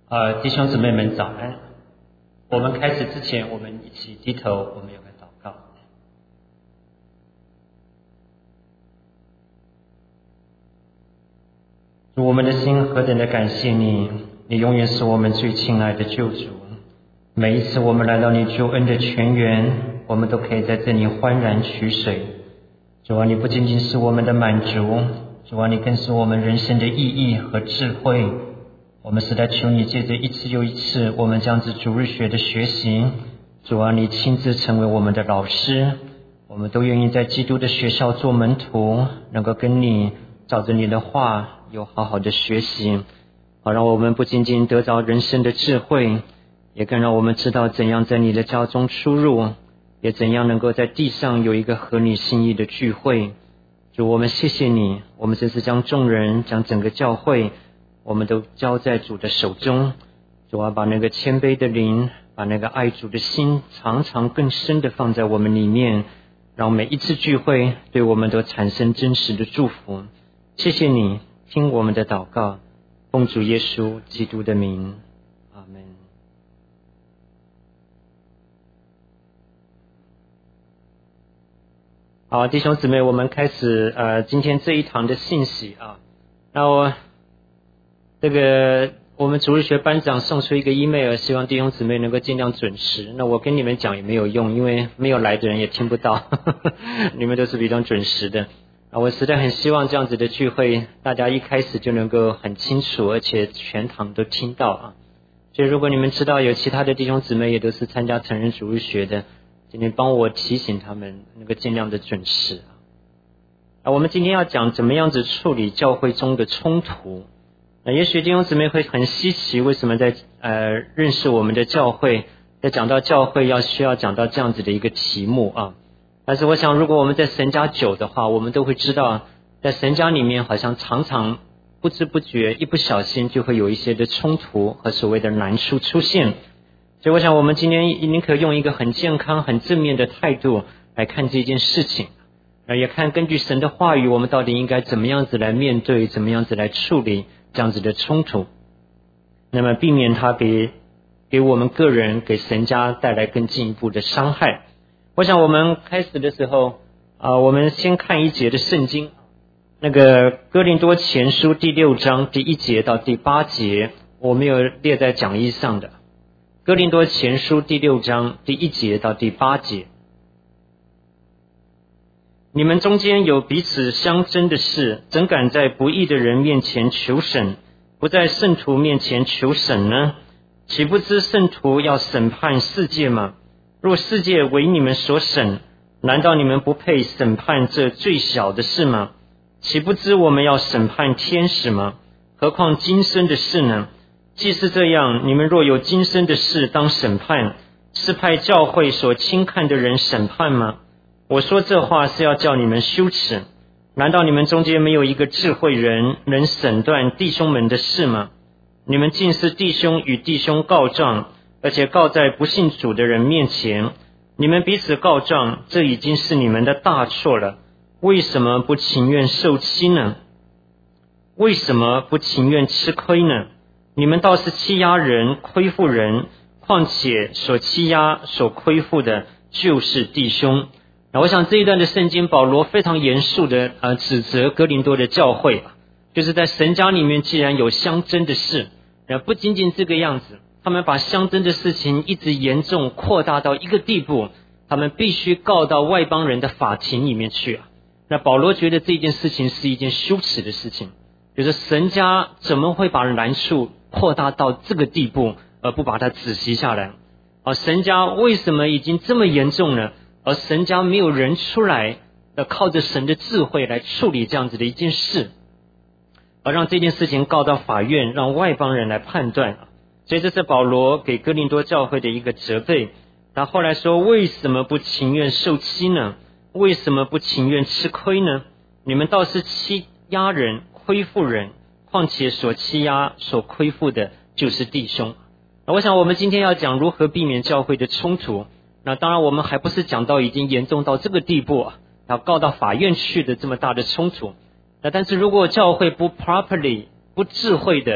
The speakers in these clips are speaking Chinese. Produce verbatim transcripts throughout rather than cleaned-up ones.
呃，弟兄姊妹们早安。我们开始之前，我们一起低头，我们有个祷告。主，我们的心何等的感谢你，你永远是我们最亲爱的救主。每一次我们来到你救恩的泉源，我们都可以在这里欢然取水。主啊，你不仅仅是我们的满足，主啊，你更是我们人生的意义和智慧。我们实在求你借着一次又一次我们这样子主日学的学习，主啊，你亲自成为我们的老师，我们都愿意在基督的学校做门徒，能够跟你照着你的话有好好的学习，好让我们不仅仅得着人生的智慧，也更让我们知道怎样在你的家中出入，也怎样能够在地上有一个合你心意的聚会。主，我们谢谢你，我们这次将众人将整个教会我们都交在主的手中。主啊，把那个谦卑的灵，把那个爱主的心常常更深的放在我们里面，让每一次聚会对我们都产生真实的祝福。谢谢你，听我们的祷告，奉主耶稣基督的名，阿们。好，弟兄姊妹，我们开始呃今天这一堂的信息啊。那我这个我们主日学班长送出一个 email， 希望弟兄姊妹能够尽量准时。那我跟你们讲也没有用，因为没有来的人也听不到，呵呵，你们都是比较准时的。啊，我实在很希望这样子的聚会，大家一开始就能够很清楚，而且全堂都听到啊。所以如果你们知道有其他的弟兄姊妹也都是参加成人主日学的，请你帮我提醒他们，能够尽量的准时啊。啊，我们今天要讲怎么样子处理教会中的冲突。那也许弟兄姊妹会很稀奇，为什么在呃认识我们的教会，在讲到教会要需要讲到这样子的一个题目啊。但是我想，如果我们在神家久的话，我们都会知道，在神家里面好像常常不知不觉一不小心就会有一些的冲突和所谓的难处出现。所以我想我们今天一定可以用一个很健康很正面的态度来看这件事情，也看根据神的话语，我们到底应该怎么样子来面对，怎么样子来处理这样子的冲突，那么避免它给给我们个人给神家带来更进一步的伤害。我想我们开始的时候啊、呃，我们先看一节的圣经，那个哥林多前书第六章第一节到第八节，我没有列在讲义上的。哥林多前书第六章第一节到第八节，你们中间有彼此相争的事，怎敢在不义的人面前求审，不在圣徒面前求审呢？岂不知圣徒要审判世界吗？若世界为你们所审，难道你们不配审判这最小的事吗？岂不知我们要审判天使吗？何况今生的事呢？既是这样，你们若有今生的事当审判，是派教会所轻看的人审判吗？我说这话是要叫你们羞耻。难道你们中间没有一个智慧人能审断弟兄们的事吗？你们竟是弟兄与弟兄告状，而且告在不信主的人面前。你们彼此告状，这已经是你们的大错了。为什么不情愿受欺呢？为什么不情愿吃亏呢？你们倒是欺压人，亏负人，况且所欺压所亏负的就是弟兄。那我想这一段的圣经，保罗非常严肃的呃指责哥林多的教会，就是在神家里面既然有相争的事，呃不仅仅这个样子，他们把相争的事情一直严重扩大到一个地步，他们必须告到外邦人的法庭里面去啊。那保罗觉得这件事情是一件羞耻的事情，就是神家怎么会把难处扩大到这个地步，而不把它仔细下来？而神家为什么已经这么严重呢？而神家没有人出来，呃，靠着神的智慧来处理这样子的一件事，而让这件事情告到法院，让外邦人来判断。所以这是保罗给哥林多教会的一个责备。他后来说，为什么不情愿受欺呢？为什么不情愿吃亏呢？你们倒是欺压人，亏负人，况且所欺压所亏负的就是弟兄。我想我们今天要讲如何避免教会的冲突，那当然我们还不是讲到已经严重到这个地步啊，要告到法院去的这么大的冲突。那但是如果教会不 properly 不智慧的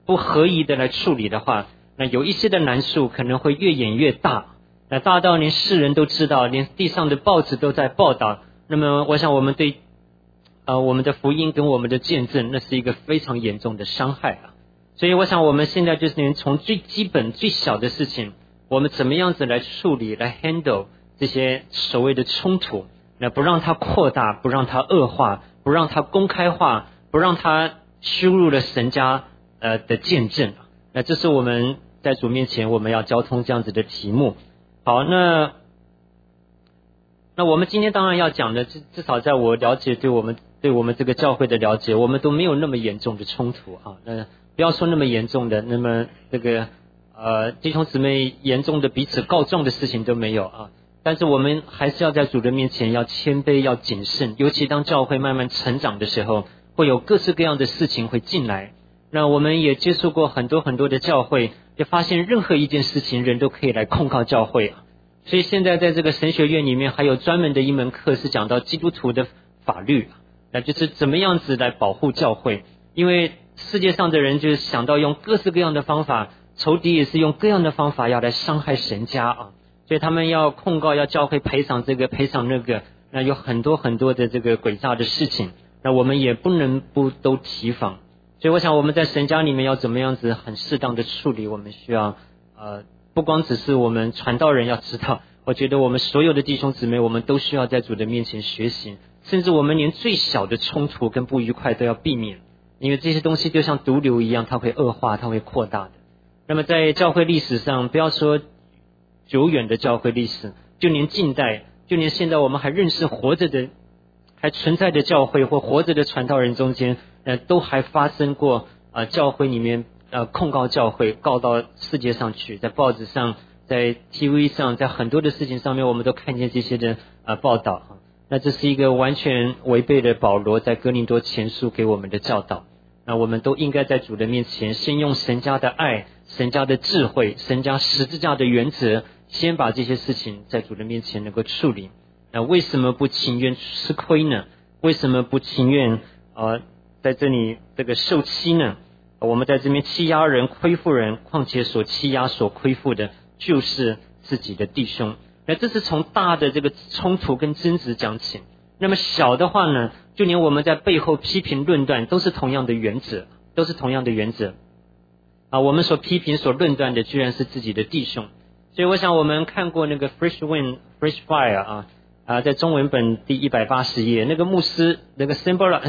不合宜的来处理的话，那有一些的难处可能会越演越大，那大到连世人都知道，连地上的报纸都在报道。那么我想我们对呃我们的福音跟我们的见证，那是一个非常严重的伤害啊。所以我想我们现在就是连从最基本最小的事情，我们怎么样子来处理来 handle 这些所谓的冲突，那不让它扩大，不让它恶化，不让它公开化，不让它羞辱了神家呃的见证。那这是我们在主面前我们要交通这样子的题目。好，那那我们今天当然要讲的，至至少在我了解对我们对我们这个教会的了解，我们都没有那么严重的冲突啊。那不要说那么严重的，那么这个呃弟兄姊妹严重的彼此告状的事情都没有啊。但是我们还是要在主的面前要谦卑，要谨慎，尤其当教会慢慢成长的时候，会有各式各样的事情会进来。那我们也接触过很多很多的教会，就发现任何一件事情人都可以来控告教会啊。所以现在在这个神学院里面还有专门的一门课是讲到基督徒的法律，那就是怎么样子来保护教会。因为世界上的人就是想到用各式各样的方法，仇敌也是用各样的方法要来伤害神家啊，所以他们要控告，要教会赔偿这个赔偿那个，那有很多很多的这个诡诈的事情，那我们也不能不都提防。所以我想我们在神家里面要怎么样子很适当的处理，我们需要呃不光只是我们传道人要知道，我觉得我们所有的弟兄姊妹我们都需要在主的面前学习，甚至我们连最小的冲突跟不愉快都要避免，因为这些东西就像毒瘤一样，它会恶化，它会扩大的。那么在教会历史上，不要说久远的教会历史，就连近代，就连现在我们还认识活着的还存在的教会或活着的传道人中间，呃，都还发生过呃教会里面呃控告教会，告到世界上去，在报纸上，在 T V 上，在很多的事情上面，我们都看见这些的呃报道。那这是一个完全违背了保罗在哥林多前书给我们的教导。那我们都应该在主的面前，先用神家的爱、神家的智慧、神家十字架的原则，先把这些事情在主的面前能够处理。那为什么不情愿吃亏呢？为什么不情愿呃在这里这个受欺呢？我们在这边欺压人、亏负人，况且所欺压、所亏负的就是自己的弟兄。那这是从大的这个冲突跟争执讲起。那么小的话呢，就连我们在背后批评论断，都是同样的原则，都是同样的原则啊。我们所批评、所论断的，居然是自己的弟兄。所以我想我们看过那个 Fresh Wind Fresh Fire 啊啊，在中文本第一百八十页，那个牧师，那个 Sembara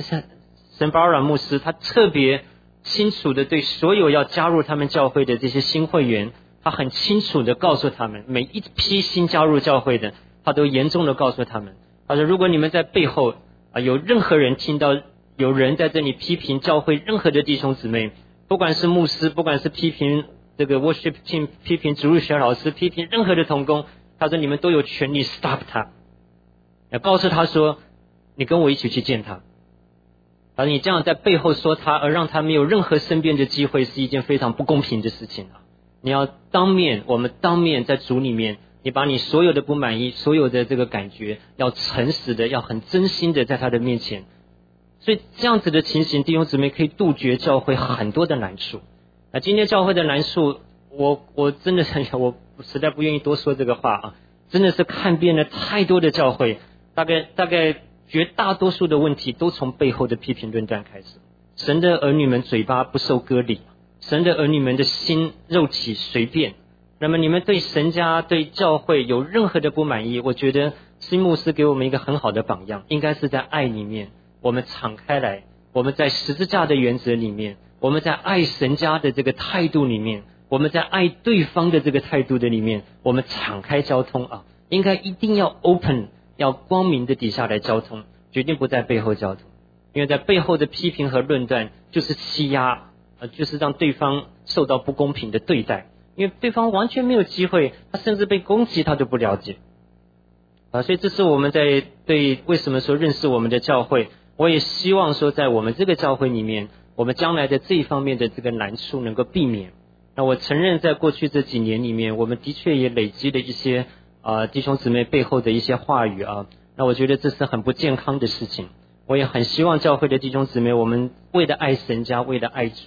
Sembara 牧师，他特别清楚的对所有要加入他们教会的这些新会员，他很清楚的告诉他们，每一批新加入教会的，他都严重的告诉他们，他说如果你们在背后啊有任何人听到有人在这里批评教会任何的弟兄姊妹，不管是牧师，不管是批评这个 worship team， 批评主日学老师，批评任何的同工，他说你们都有权利 stop 他，要告诉他说你跟我一起去见他。而你这样在背后说他，而让他没有任何申辩的机会，是一件非常不公平的事情啊！你要当面，我们当面在主里面，你把你所有的不满意，所有的这个感觉，要诚实的，要很真心的在他的面前。所以这样子的情形，弟兄姊妹可以杜绝教会很多的难处。那今天教会的难处，我我真的很，我实在不愿意多说这个话啊！真的是看遍了太多的教会，大概大概。绝大多数的问题都从背后的批评论断开始。神的儿女们嘴巴不受割礼，神的儿女们的心肉体随便。那么你们对神家对教会有任何的不满意，我觉得新牧师给我们一个很好的榜样，应该是在爱里面我们敞开来，我们在十字架的原则里面，我们在爱神家的这个态度里面，我们在爱对方的这个态度的里面，我们敞开交通啊，应该一定要 open，要光明的底下来交通，决定不在背后交通。因为在背后的批评和论断就是欺压，呃，就是让对方受到不公平的对待，因为对方完全没有机会，他甚至被攻击他都不了解啊。所以这是我们在对为什么说认识我们的教会，我也希望说在我们这个教会里面，我们将来的这一方面的这个难处能够避免。那我承认在过去这几年里面，我们的确也累积了一些啊、呃、弟兄姊妹背后的一些话语啊，那我觉得这是很不健康的事情。我也很希望教会的弟兄姊妹，我们为了爱神家，为了爱主，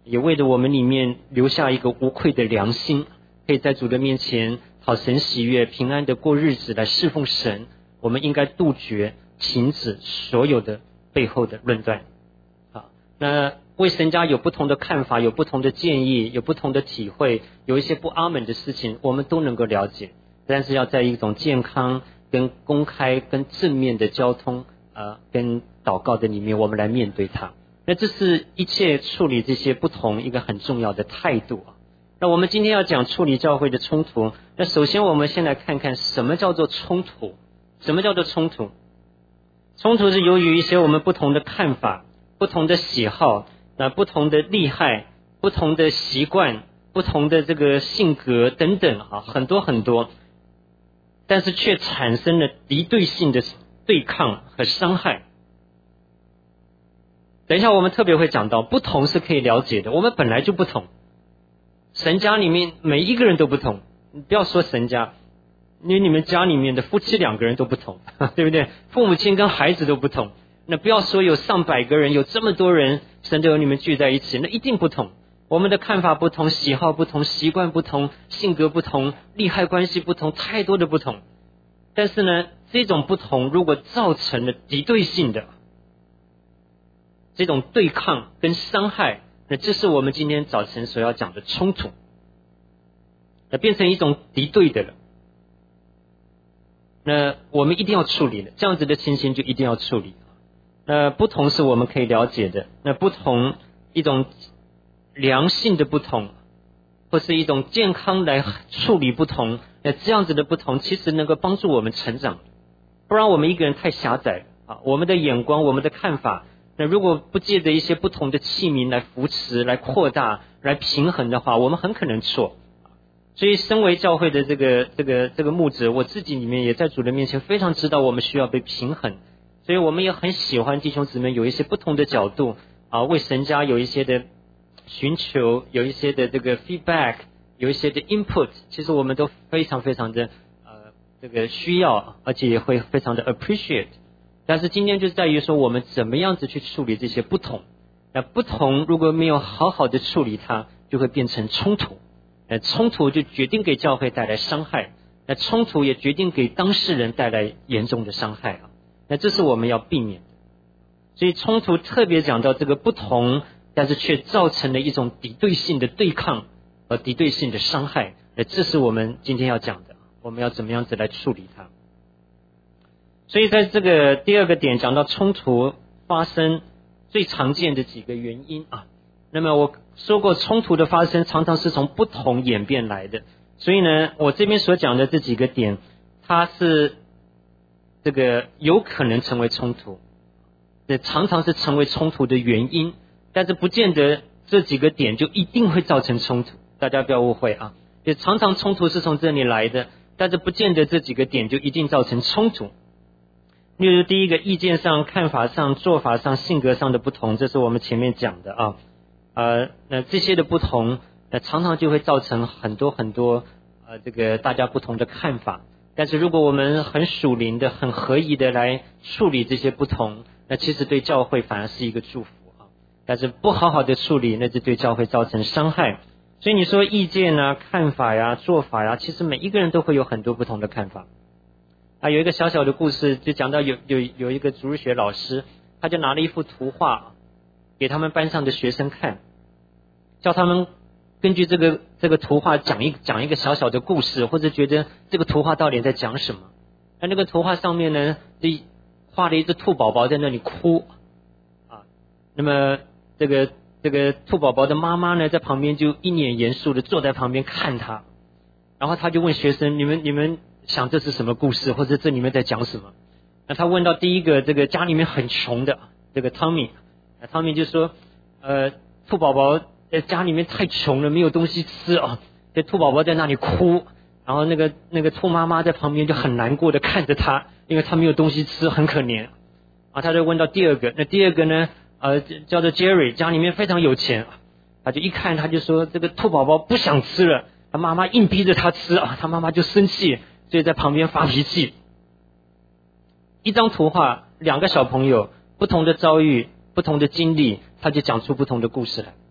也为了我们里面留下一个无愧的良心，可以在主的面前讨神喜悦，平安的过日子来侍奉神。我们应该杜绝停止所有的背后的论断。好，那为神家有不同的看法，有不同的建议，有不同的体会，有一些不阿门的事情我们都能够了解，但是要在一种健康跟公开跟正面的交通呃，跟祷告的里面我们来面对它。那这是一切处理这些不同一个很重要的态度啊。那我们今天要讲处理教会的冲突，那首先我们先来看看什么叫做冲突。什么叫做冲突？冲突是由于一些我们不同的看法，不同的喜好，那不同的利害，不同的习惯，不同的这个性格等等啊，很多很多，但是却产生了敌对性的对抗和伤害。等一下我们特别会讲到，不同是可以了解的，我们本来就不同。神家里面每一个人都不同，你不要说神家，因为你们家里面的夫妻两个人都不同，对不对？父母亲跟孩子都不同，那不要说有上百个人，有这么多人，神都有你们聚在一起，那一定不同。我们的看法不同，喜好不同，习惯不同，性格不同，利害关系不同，太多的不同。但是呢，这种不同如果造成了敌对性的这种对抗跟伤害，那这是我们今天早晨所要讲的冲突，那变成一种敌对的了。那我们一定要处理的，这样子的情形就一定要处理。那不同是我们可以了解的，那不同一种良性的不同，或是一种健康来处理不同，那这样子的不同其实能够帮助我们成长，不然我们一个人太狭窄了啊！我们的眼光，我们的看法，那如果不借着一些不同的器皿来扶持、来扩大、来平衡的话，我们很可能错。所以身为教会的这个这个这个牧者，我自己里面也在主的面前非常知道我们需要被平衡，所以我们也很喜欢弟兄姊妹有一些不同的角度啊，为神家有一些的寻求，有一些的这个 feedback， 有一些的 input， 其实我们都非常非常的呃这个需要，而且也会非常的 appreciate。但是今天就在于说我们怎么样子去处理这些不同，那不同如果没有好好的处理它，就会变成冲突。那冲突就决定给教会带来伤害，那冲突也决定给当事人带来严重的伤害啊。那这是我们要避免的。所以冲突特别讲到这个不同，但是却造成了一种敌对性的对抗和敌对性的伤害。那这是我们今天要讲的，我们要怎么样子来处理它。所以在这个第二个点讲到冲突发生最常见的几个原因啊。那么我说过，冲突的发生常常是从不同演变来的，所以呢，我这边所讲的这几个点，它是这个有可能成为冲突，这常常是成为冲突的原因，但是不见得这几个点就一定会造成冲突，大家不要误会啊。也常常冲突是从这里来的，但是不见得这几个点就一定造成冲突。例如第一个，意见上、看法上、做法上、性格上的不同，这是我们前面讲的啊。呃，那这些的不同，那常常就会造成很多很多呃，这个大家不同的看法。但是如果我们很属灵的、很合宜的来处理这些不同，那其实对教会反而是一个祝福啊。但是不好好的处理，那就对教会造成伤害。所以你说意见啊、看法呀、做法呀，其实每一个人都会有很多不同的看法。啊，有一个小小的故事，就讲到有有有一个主日学老师，他就拿了一幅图画给他们班上的学生看，叫他们根据这个这个图画讲一讲一个小小的故事，或者觉得这个图画到底在讲什么。那那个图画上面呢，就画了一只兔宝宝在那里哭啊，那么这个这个兔宝宝的妈妈呢，在旁边就一脸严肃的坐在旁边看他，然后他就问学生：你们你们想这是什么故事，或者这里面在讲什么？那他问到第一个，这个家里面很穷的这个汤米，那汤米就说：呃，兔宝宝在家里面太穷了，没有东西吃啊，这兔宝宝在那里哭，然后那个那个兔妈妈在旁边就很难过的看着他，因为他没有东西吃，很可怜啊。他就问到第二个，那第二个呢，呃，叫做 Jerry， 家里面非常有钱，他就一看他就说这个兔宝宝不想吃了，他妈妈硬逼着他吃啊，他妈妈就生气，所以在旁边发脾气。一张图画，两个小朋友不同的遭遇、不同的经历，他就讲出不同的故事来。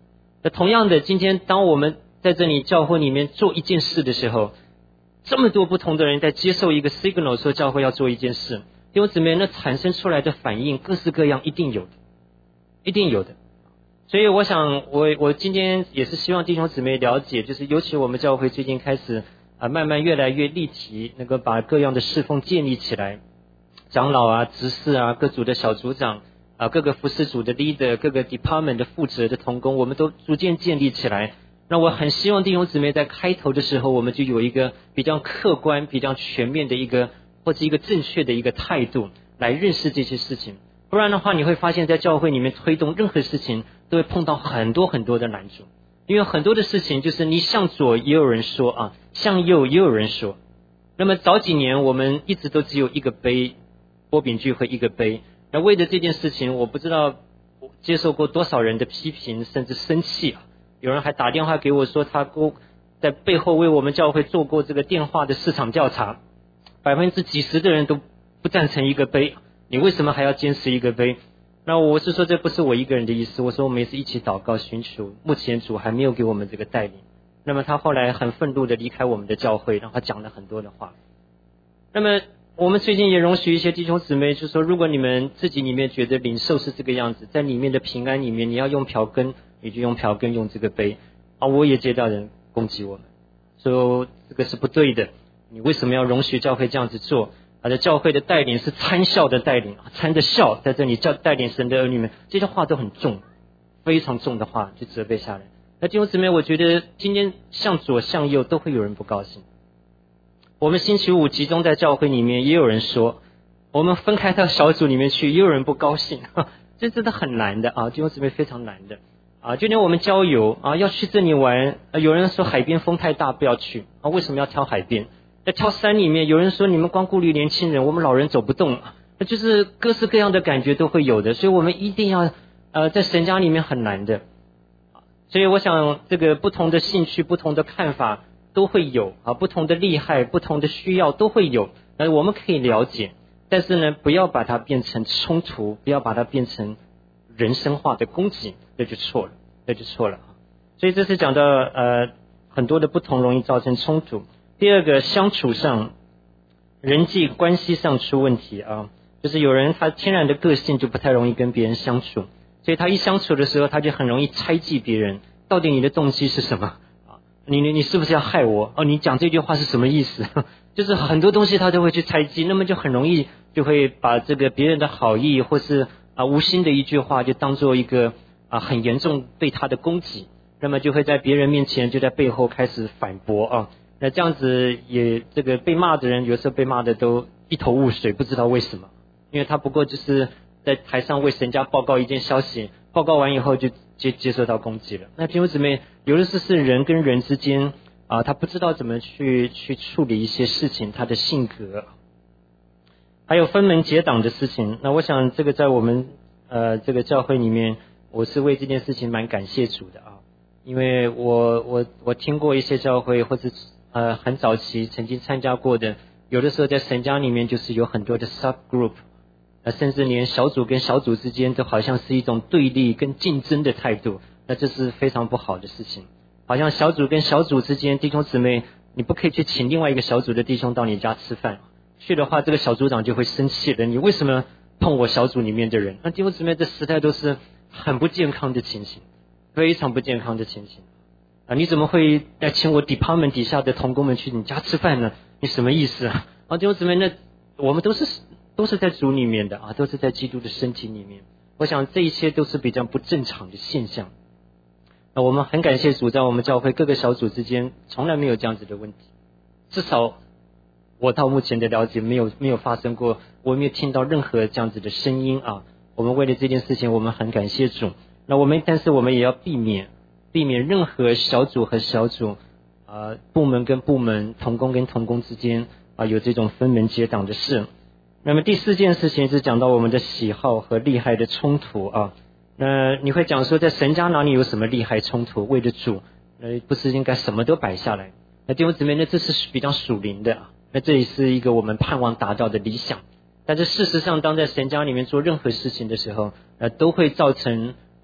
那同样的，今天当我们在这里教会里面做一件事的时候，这么多不同的人在接受一个 signal 说教会要做一件事，弟兄姊妹，那产生出来的反应各式各样，一定有的，一定有的。所以我想我我今天也是希望弟兄姊妹了解，就是尤其我们教会最近开始啊慢慢越来越立体，能够把各样的侍奉建立起来，长老啊、执事啊、各组的小组长啊、各个服事组的 leader、各个 department 的负责的同工，我们都逐渐建立起来。那我很希望弟兄姊妹在开头的时候，我们就有一个比较客观、比较全面的一个或者一个正确的一个态度来认识这些事情。不然的话，你会发现在教会里面推动任何事情都会碰到很多很多的难处，因为很多的事情就是你向左也有人说啊，向右也有人说。那么早几年我们一直都只有一个杯，波饼聚会一个杯。那为了这件事情，我不知道接受过多少人的批评甚至生气啊。有人还打电话给我说，他在背后为我们教会做过这个电话的市场调查，百分之几十的人都不赞成一个杯，你为什么还要坚持一个杯？那我是说这不是我一个人的意思，我说我们也是一起祷告寻求，目前主还没有给我们这个带领。那么他后来很愤怒的离开我们的教会，然后他讲了很多的话。那么我们最近也容许一些弟兄姊妹就说，如果你们自己里面觉得领受是这个样子，在里面的平安里面你要用瓢羹，你就用瓢羹，用这个杯啊。我也接到人攻击我们，说这个是不对的，你为什么要容许教会这样子做？啊，这教会的带领是参孝的带领，参着孝在这里教带领神的儿女们，这些话都很重，非常重的话就责备下来。那弟兄姊妹，我觉得今天向左向右都会有人不高兴。我们星期五集中在教会里面，也有人说，我们分开到小组里面去，也有人不高兴，这真的很难的啊，弟兄姊妹非常难的啊。就连我们郊游啊，要去这里玩，啊、有人说海边风太大不要去啊，为什么要挑海边？在挑山里面，有人说你们光顾虑年轻人，我们老人走不动，那就是各式各样的感觉都会有的，所以我们一定要呃在神家里面很难的。所以我想这个不同的兴趣、不同的看法都会有啊，不同的厉害、不同的需要都会有，那我们可以了解，但是呢，不要把它变成冲突，不要把它变成人生化的攻击，那就错了，那就错了。所以这是讲到呃很多的不同容易造成冲突。第二个，相处上人际关系上出问题啊，就是有人他天然的个性就不太容易跟别人相处，所以他一相处的时候他就很容易猜忌别人，到底你的动机是什么啊？你你你是不是要害我？哦，你讲这句话是什么意思？就是很多东西他都会去猜忌，那么就很容易就会把这个别人的好意或是啊无心的一句话就当做一个啊很严重对他的攻击，那么就会在别人面前就在背后开始反驳啊。那这样子也这个被骂的人有时候被骂的都一头雾水，不知道为什么，因为他不过就是在台上为神家报告一件消息，报告完以后就接接受到攻击了。那弟兄姊妹，有的是是人跟人之间啊，他不知道怎么去去处理一些事情，他的性格，还有分门结党的事情。那我想这个在我们呃这个教会里面，我是为这件事情蛮感谢主的啊，因为我我我听过一些教会或者呃很早期曾经参加过的，有的时候在神家里面就是有很多的 sub group， 呃甚至连小组跟小组之间都好像是一种对立跟竞争的态度，那这是非常不好的事情。好像小组跟小组之间，弟兄姊妹你不可以去请另外一个小组的弟兄到你家吃饭，去的话这个小组长就会生气的，你为什么碰我小组里面的人？那弟兄姊妹这时代都是很不健康的情形，非常不健康的情形啊！你怎么会来请我 department 底下的同工们去你家吃饭呢？你什么意思啊？啊，弟兄姊妹，那我们都是都是在主里面的啊，都是在基督的身体里面。我想这一切都是比较不正常的现象。那我们很感谢主，在我们教会各个小组之间从来没有这样子的问题，至少我到目前的了解没有没有发生过，我没有听到任何这样子的声音啊。我们为了这件事情，我们很感谢主。那我们但是我们也要避免避免任何小组和小组啊、部门跟部门、同工跟同工之间啊有这种分门结党的事。那么第四件事情是讲到我们的喜好和利害的冲突啊。那你会讲说，在神家哪里有什么利害冲突？为了主，那不是应该什么都摆下来？那弟兄姊妹，那这是比较属灵的啊。那这也是一个我们盼望达到的理想。但是事实上，当在神家里面做任何事情的时候，呃，都会造成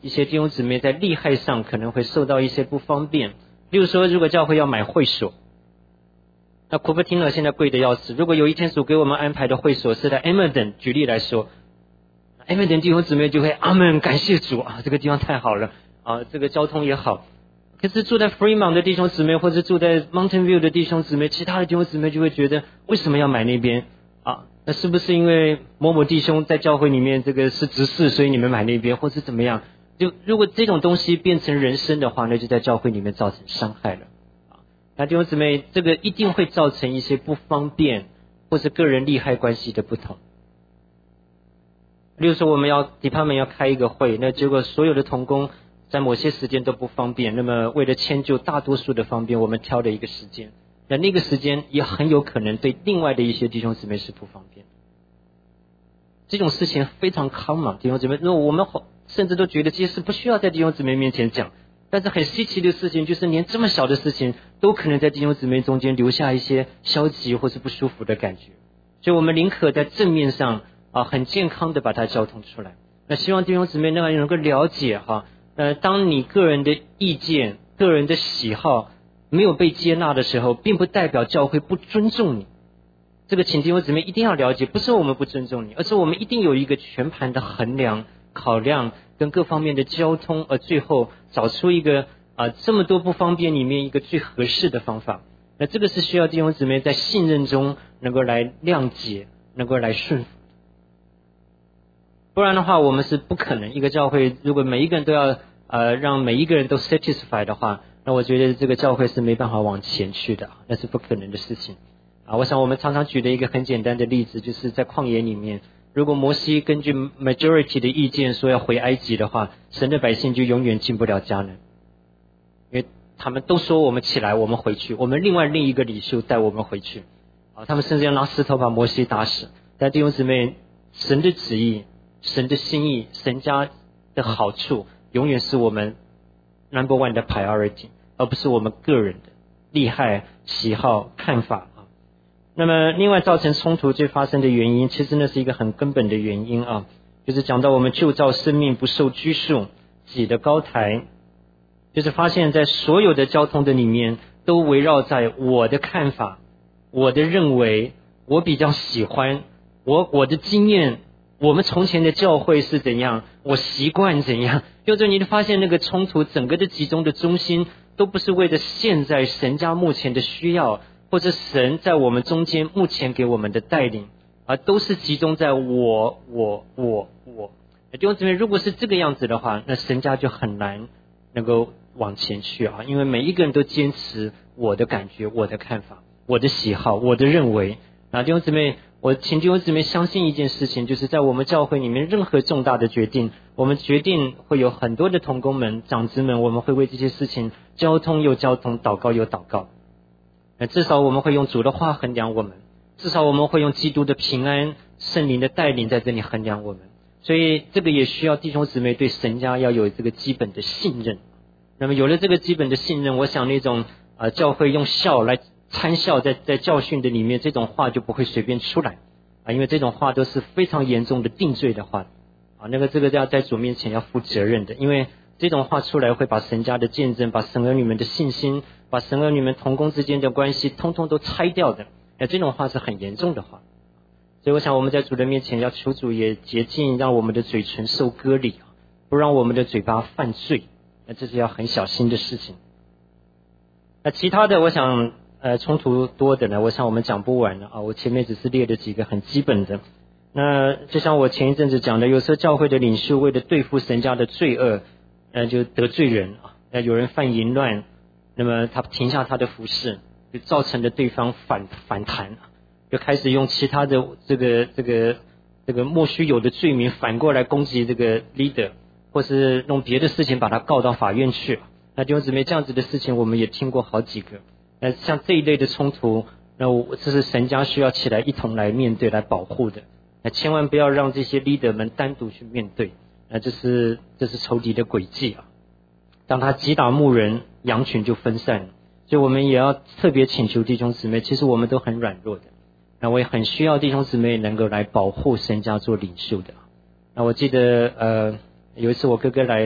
一些弟兄姊妹在利害上可能会受到一些不方便。例如说，如果教会要买会所，那库珀汀勒现在贵的要死。如果有一天主给我们安排的会所是在 Edmonton， 举例来说 ，Edmonton 弟兄姊妹就会阿们，感谢主啊，这个地方太好了啊，这个交通也好。可是住在 Fremont 的弟兄姊妹，或者住在 Mountain View 的弟兄姊妹，其他的弟兄姊妹就会觉得，为什么要买那边啊？那是不是因为某某弟兄在教会里面这个是执事，所以你们买那边，或是怎么样？就如果这种东西变成人生的话，那就在教会里面造成伤害了。那弟兄姊妹，这个一定会造成一些不方便，或是个人利害关系的不同。例如说，我们要 department 要开一个会，那结果所有的同工在某些时间都不方便，那么为了迁就大多数的方便，我们挑了一个时间，那那个时间也很有可能对另外的一些弟兄姊妹是不方便。这种事情非常 common， 弟兄姊妹，那我们甚至都觉得这些事不需要在弟兄姊妹面前讲。但是很稀奇的事情就是，连这么小的事情都可能在弟兄姊妹中间留下一些消极或是不舒服的感觉，所以我们宁可在正面上啊很健康的把它交通出来。那希望弟兄姊妹能够能够了解哈，呃，当你个人的意见、个人的喜好没有被接纳的时候，并不代表教会不尊重你。这个请弟兄姊妹一定要了解，不是我们不尊重你，而是我们一定有一个全盘的衡量、考量跟各方面的交通，而最后找出一个啊这么多不方便里面一个最合适的方法。那这个是需要弟兄姊妹在信任中能够来谅解，能够来顺服。不然的话，我们是不可能一个教会，如果每一个人都要呃让每一个人都 satisfy 的话，那我觉得这个教会是没办法往前去的，那是不可能的事情啊。我想我们常常举的一个很简单的例子，就是在旷野里面，如果摩西根据 majority 的意见说要回埃及的话，神的百姓就永远进不了迦南，因为他们都说我们起来，我们回去，我们另外另一个领袖带我们回去啊，他们甚至要拿石头把摩西打死。但弟兄姊妹，神的旨意、神的心意、神家的好处，永远是我们 number one 的 priority， 而不是我们个人的利害、喜好、看法。那么另外造成冲突最发生的原因，其实那是一个很根本的原因啊，就是讲到我们旧造生命不受拘束，己的高台，就是发现在所有的交通的里面都围绕在我的看法、我的认为、我比较喜欢、我我的经验、我们从前的教会是怎样，我习惯怎样，就是你发现那个冲突整个的集中的中心都不是为了现在神家目前的需要，或者神在我们中间目前给我们的带领，而都是集中在我我我我。弟兄姊妹，如果是这个样子的话，那神家就很难能够往前去啊，因为每一个人都坚持我的感觉、我的看法、我的喜好、我的认为。那弟兄姊妹，我请弟兄姊妹相信一件事情，就是在我们教会里面任何重大的决定，我们决定会有很多的同工们、长子们，我们会为这些事情交通又交通，祷告又祷告。至少我们会用主的话衡量我们，至少我们会用基督的平安、圣灵的带领在这里衡量我们。所以这个也需要弟兄姊妹对神家要有这个基本的信任。那么有了这个基本的信任，我想那种呃教会用笑来参笑在在教训的里面，这种话就不会随便出来啊，因为这种话都是非常严重的定罪的话啊，那个这个要在主面前要负责任的，因为这种话出来会把神家的见证、把神儿女们的信心、把神儿女们同工之间的关系通通都拆掉的。哎，这种话是很严重的话。所以我想我们在主的面前要求主也洁净，让我们的嘴唇受割礼，不让我们的嘴巴犯罪。那这是要很小心的事情。那其他的我想呃冲突多的呢，我想我们讲不完了啊。我前面只是列了几个很基本的。那就像我前一阵子讲的，有时候教会的领袖为了对付神家的罪恶，呃，就得罪人啊，那有人犯淫乱，那么他停下他的服事，就造成了对方反反弹，就开始用其他的这个这个这个莫须有的罪名反过来攻击这个 leader， 或是用别的事情把他告到法院去。那弟兄姊妹，这样子的事情我们也听过好几个。那像这一类的冲突，那我这是神家需要起来一同来面对、来保护的。那千万不要让这些 leader 们单独去面对。那这是这是仇敌的诡计啊！当他击打牧人，羊群就分散了。所以我们也要特别请求弟兄姊妹，其实我们都很软弱的，那我也很需要弟兄姊妹能够来保护神家做领袖的。那我记得呃有一次我哥哥来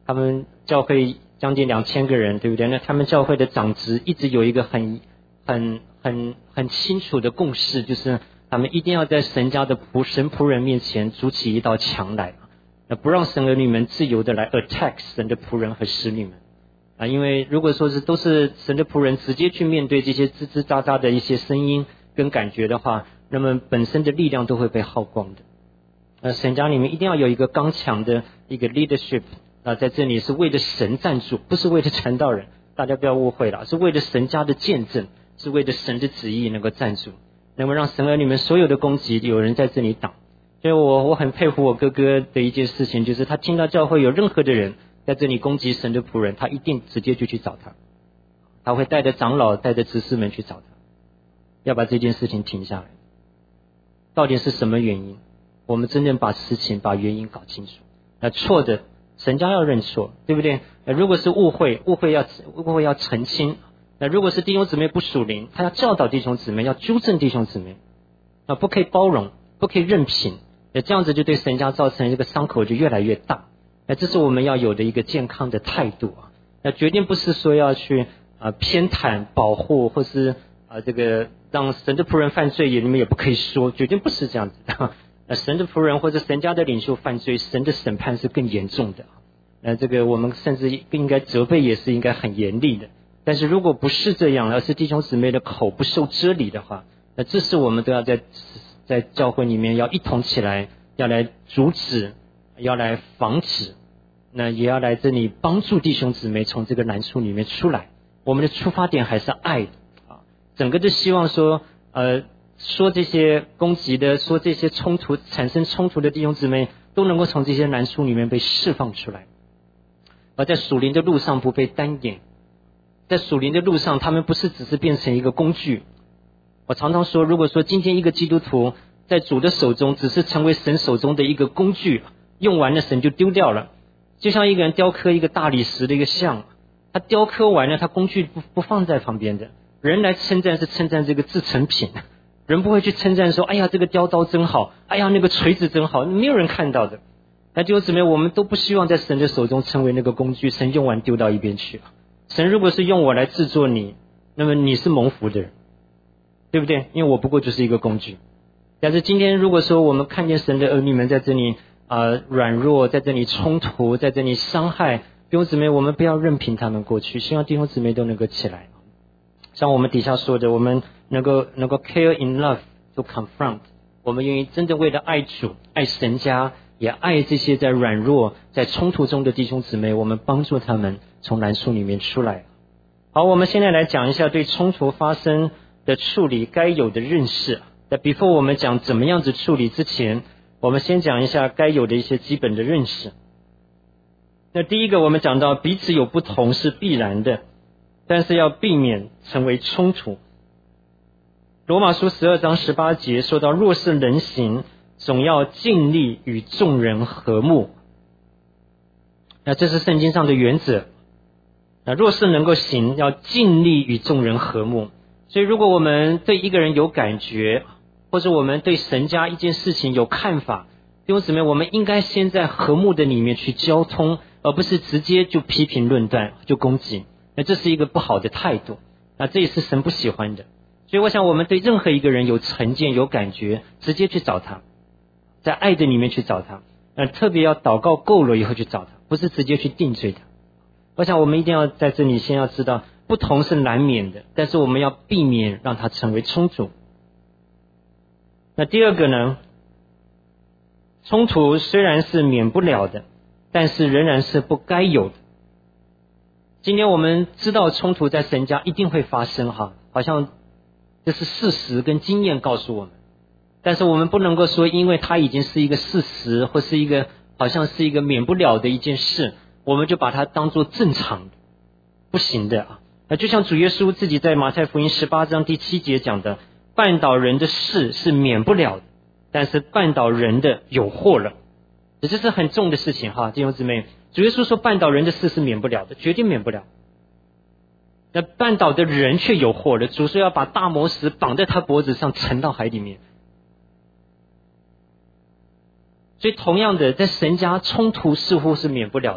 他们教会将近两千个人，对不对？那他们教会的长执一直有一个很很很很清楚的共识，就是他们一定要在神家的仆神仆人面前筑起一道墙来，那不让神儿女们自由的来 attack 神的仆人和使女们啊。因为如果说是都是神的仆人直接去面对这些吱吱喳喳的一些声音跟感觉的话，那么本身的力量都会被耗光的。呃，神家里面一定要有一个刚强的一个 leadership 啊，在这里是为了神赞助，不是为了传道人，大家不要误会了，是为了神家的见证，是为了神的旨意能够赞助，能够让神儿女们所有的攻击有人在这里挡。所以我我很佩服我哥哥的一件事情，就是他听到教会有任何的人在这里攻击神的仆人，他一定直接就去找他，他会带着长老带着执事们去找他，要把这件事情停下来。到底是什么原因？我们真正把事情把原因搞清楚。那错的神家要认错，对不对？那如果是误会，误会要误会要澄清。那如果是弟兄姊妹不属灵，他要教导弟兄姊妹，要纠正弟兄姊妹，啊，不可以包容，不可以任凭。那这样子就对神家造成这个伤口就越来越大。那这是我们要有的一个健康的态度啊。那决定不是说要去啊偏袒保护，或是啊这个让神的仆人犯罪也你们也不可以说，绝对不是这样子的。那神的仆人或者神家的领袖犯罪，神的审判是更严重的。那这个我们甚至应该责备，也是应该很严厉的。但是如果不是这样，而是弟兄姊妹的口不受遮理的话，那这是我们都要在在教会里面要一同起来，要来阻止，要来防止，那也要来这里帮助弟兄姊妹从这个难处里面出来。我们的出发点还是爱的啊，整个的希望说呃。说这些攻击的，说这些冲突产生冲突的弟兄姊妹都能够从这些难处里面被释放出来，而在属灵的路上不被单眼，在属灵的路上他们不是只是变成一个工具。我常常说，如果说今天一个基督徒在主的手中只是成为神手中的一个工具，用完了神就丢掉了，就像一个人雕刻一个大理石的一个像，他雕刻完了他工具不不放在旁边的，人来称赞是称赞这个制成品，人不会去称赞说，哎呀这个雕刀真好，哎呀那个锤子真好，没有人看到的。那弟兄姊妹，我们都不希望在神的手中成为那个工具，神用完丢到一边去。神如果是用我来制作你，那么你是蒙福的人，对不对？因为我不过就是一个工具。但是今天如果说我们看见神的儿女们在这里呃软弱，在这里冲突，在这里伤害弟兄姊妹，我们不要任凭他们过去，希望弟兄姊妹都能够起来。像我们底下说的，我们能够能够 care in love to confront， 我们愿意真的为了爱主、爱神家，也爱这些在软弱、在冲突中的弟兄姊妹，我们帮助他们从难处里面出来。好，我们现在来讲一下对冲突发生的处理该有的认识。在 before 我们讲怎么样子处理之前，我们先讲一下该有的一些基本的认识。那第一个，我们讲到彼此有不同是必然的，但是要避免成为冲突。罗马书十二章十八节说到，若是能行，总要尽力与众人和睦。那这是圣经上的原则。那若是能够行，要尽力与众人和睦。所以如果我们对一个人有感觉，或者我们对神家一件事情有看法，弟兄姊妹，我们应该先在和睦的里面去交通，而不是直接就批评论断就攻击。那这是一个不好的态度，那这也是神不喜欢的。所以我想我们对任何一个人有成见有感觉，直接去找他，在爱的里面去找他，呃，特别要祷告够了以后去找他，不是直接去定罪他。我想我们一定要在这里先要知道，不同是难免的，但是我们要避免让它成为冲突。那第二个呢，冲突虽然是免不了的，但是仍然是不该有的。今天我们知道冲突在神家一定会发生哈，好像这是事实跟经验告诉我们，但是我们不能够说因为它已经是一个事实，或是一个好像是一个免不了的一件事，我们就把它当作正常的，不行的啊。那就像主耶稣自己在马太福音十八章第七节讲的，绊倒人的事是免不了的，但是绊倒人的有祸了。这是很重的事情哈，弟兄姊妹，主耶稣说绊倒人的事是免不了的，绝对免不了。那绊倒的人却有祸了，主说要把大磨石绑在他脖子上沉到海里面。所以同样的，在神家冲突似乎是免不了的，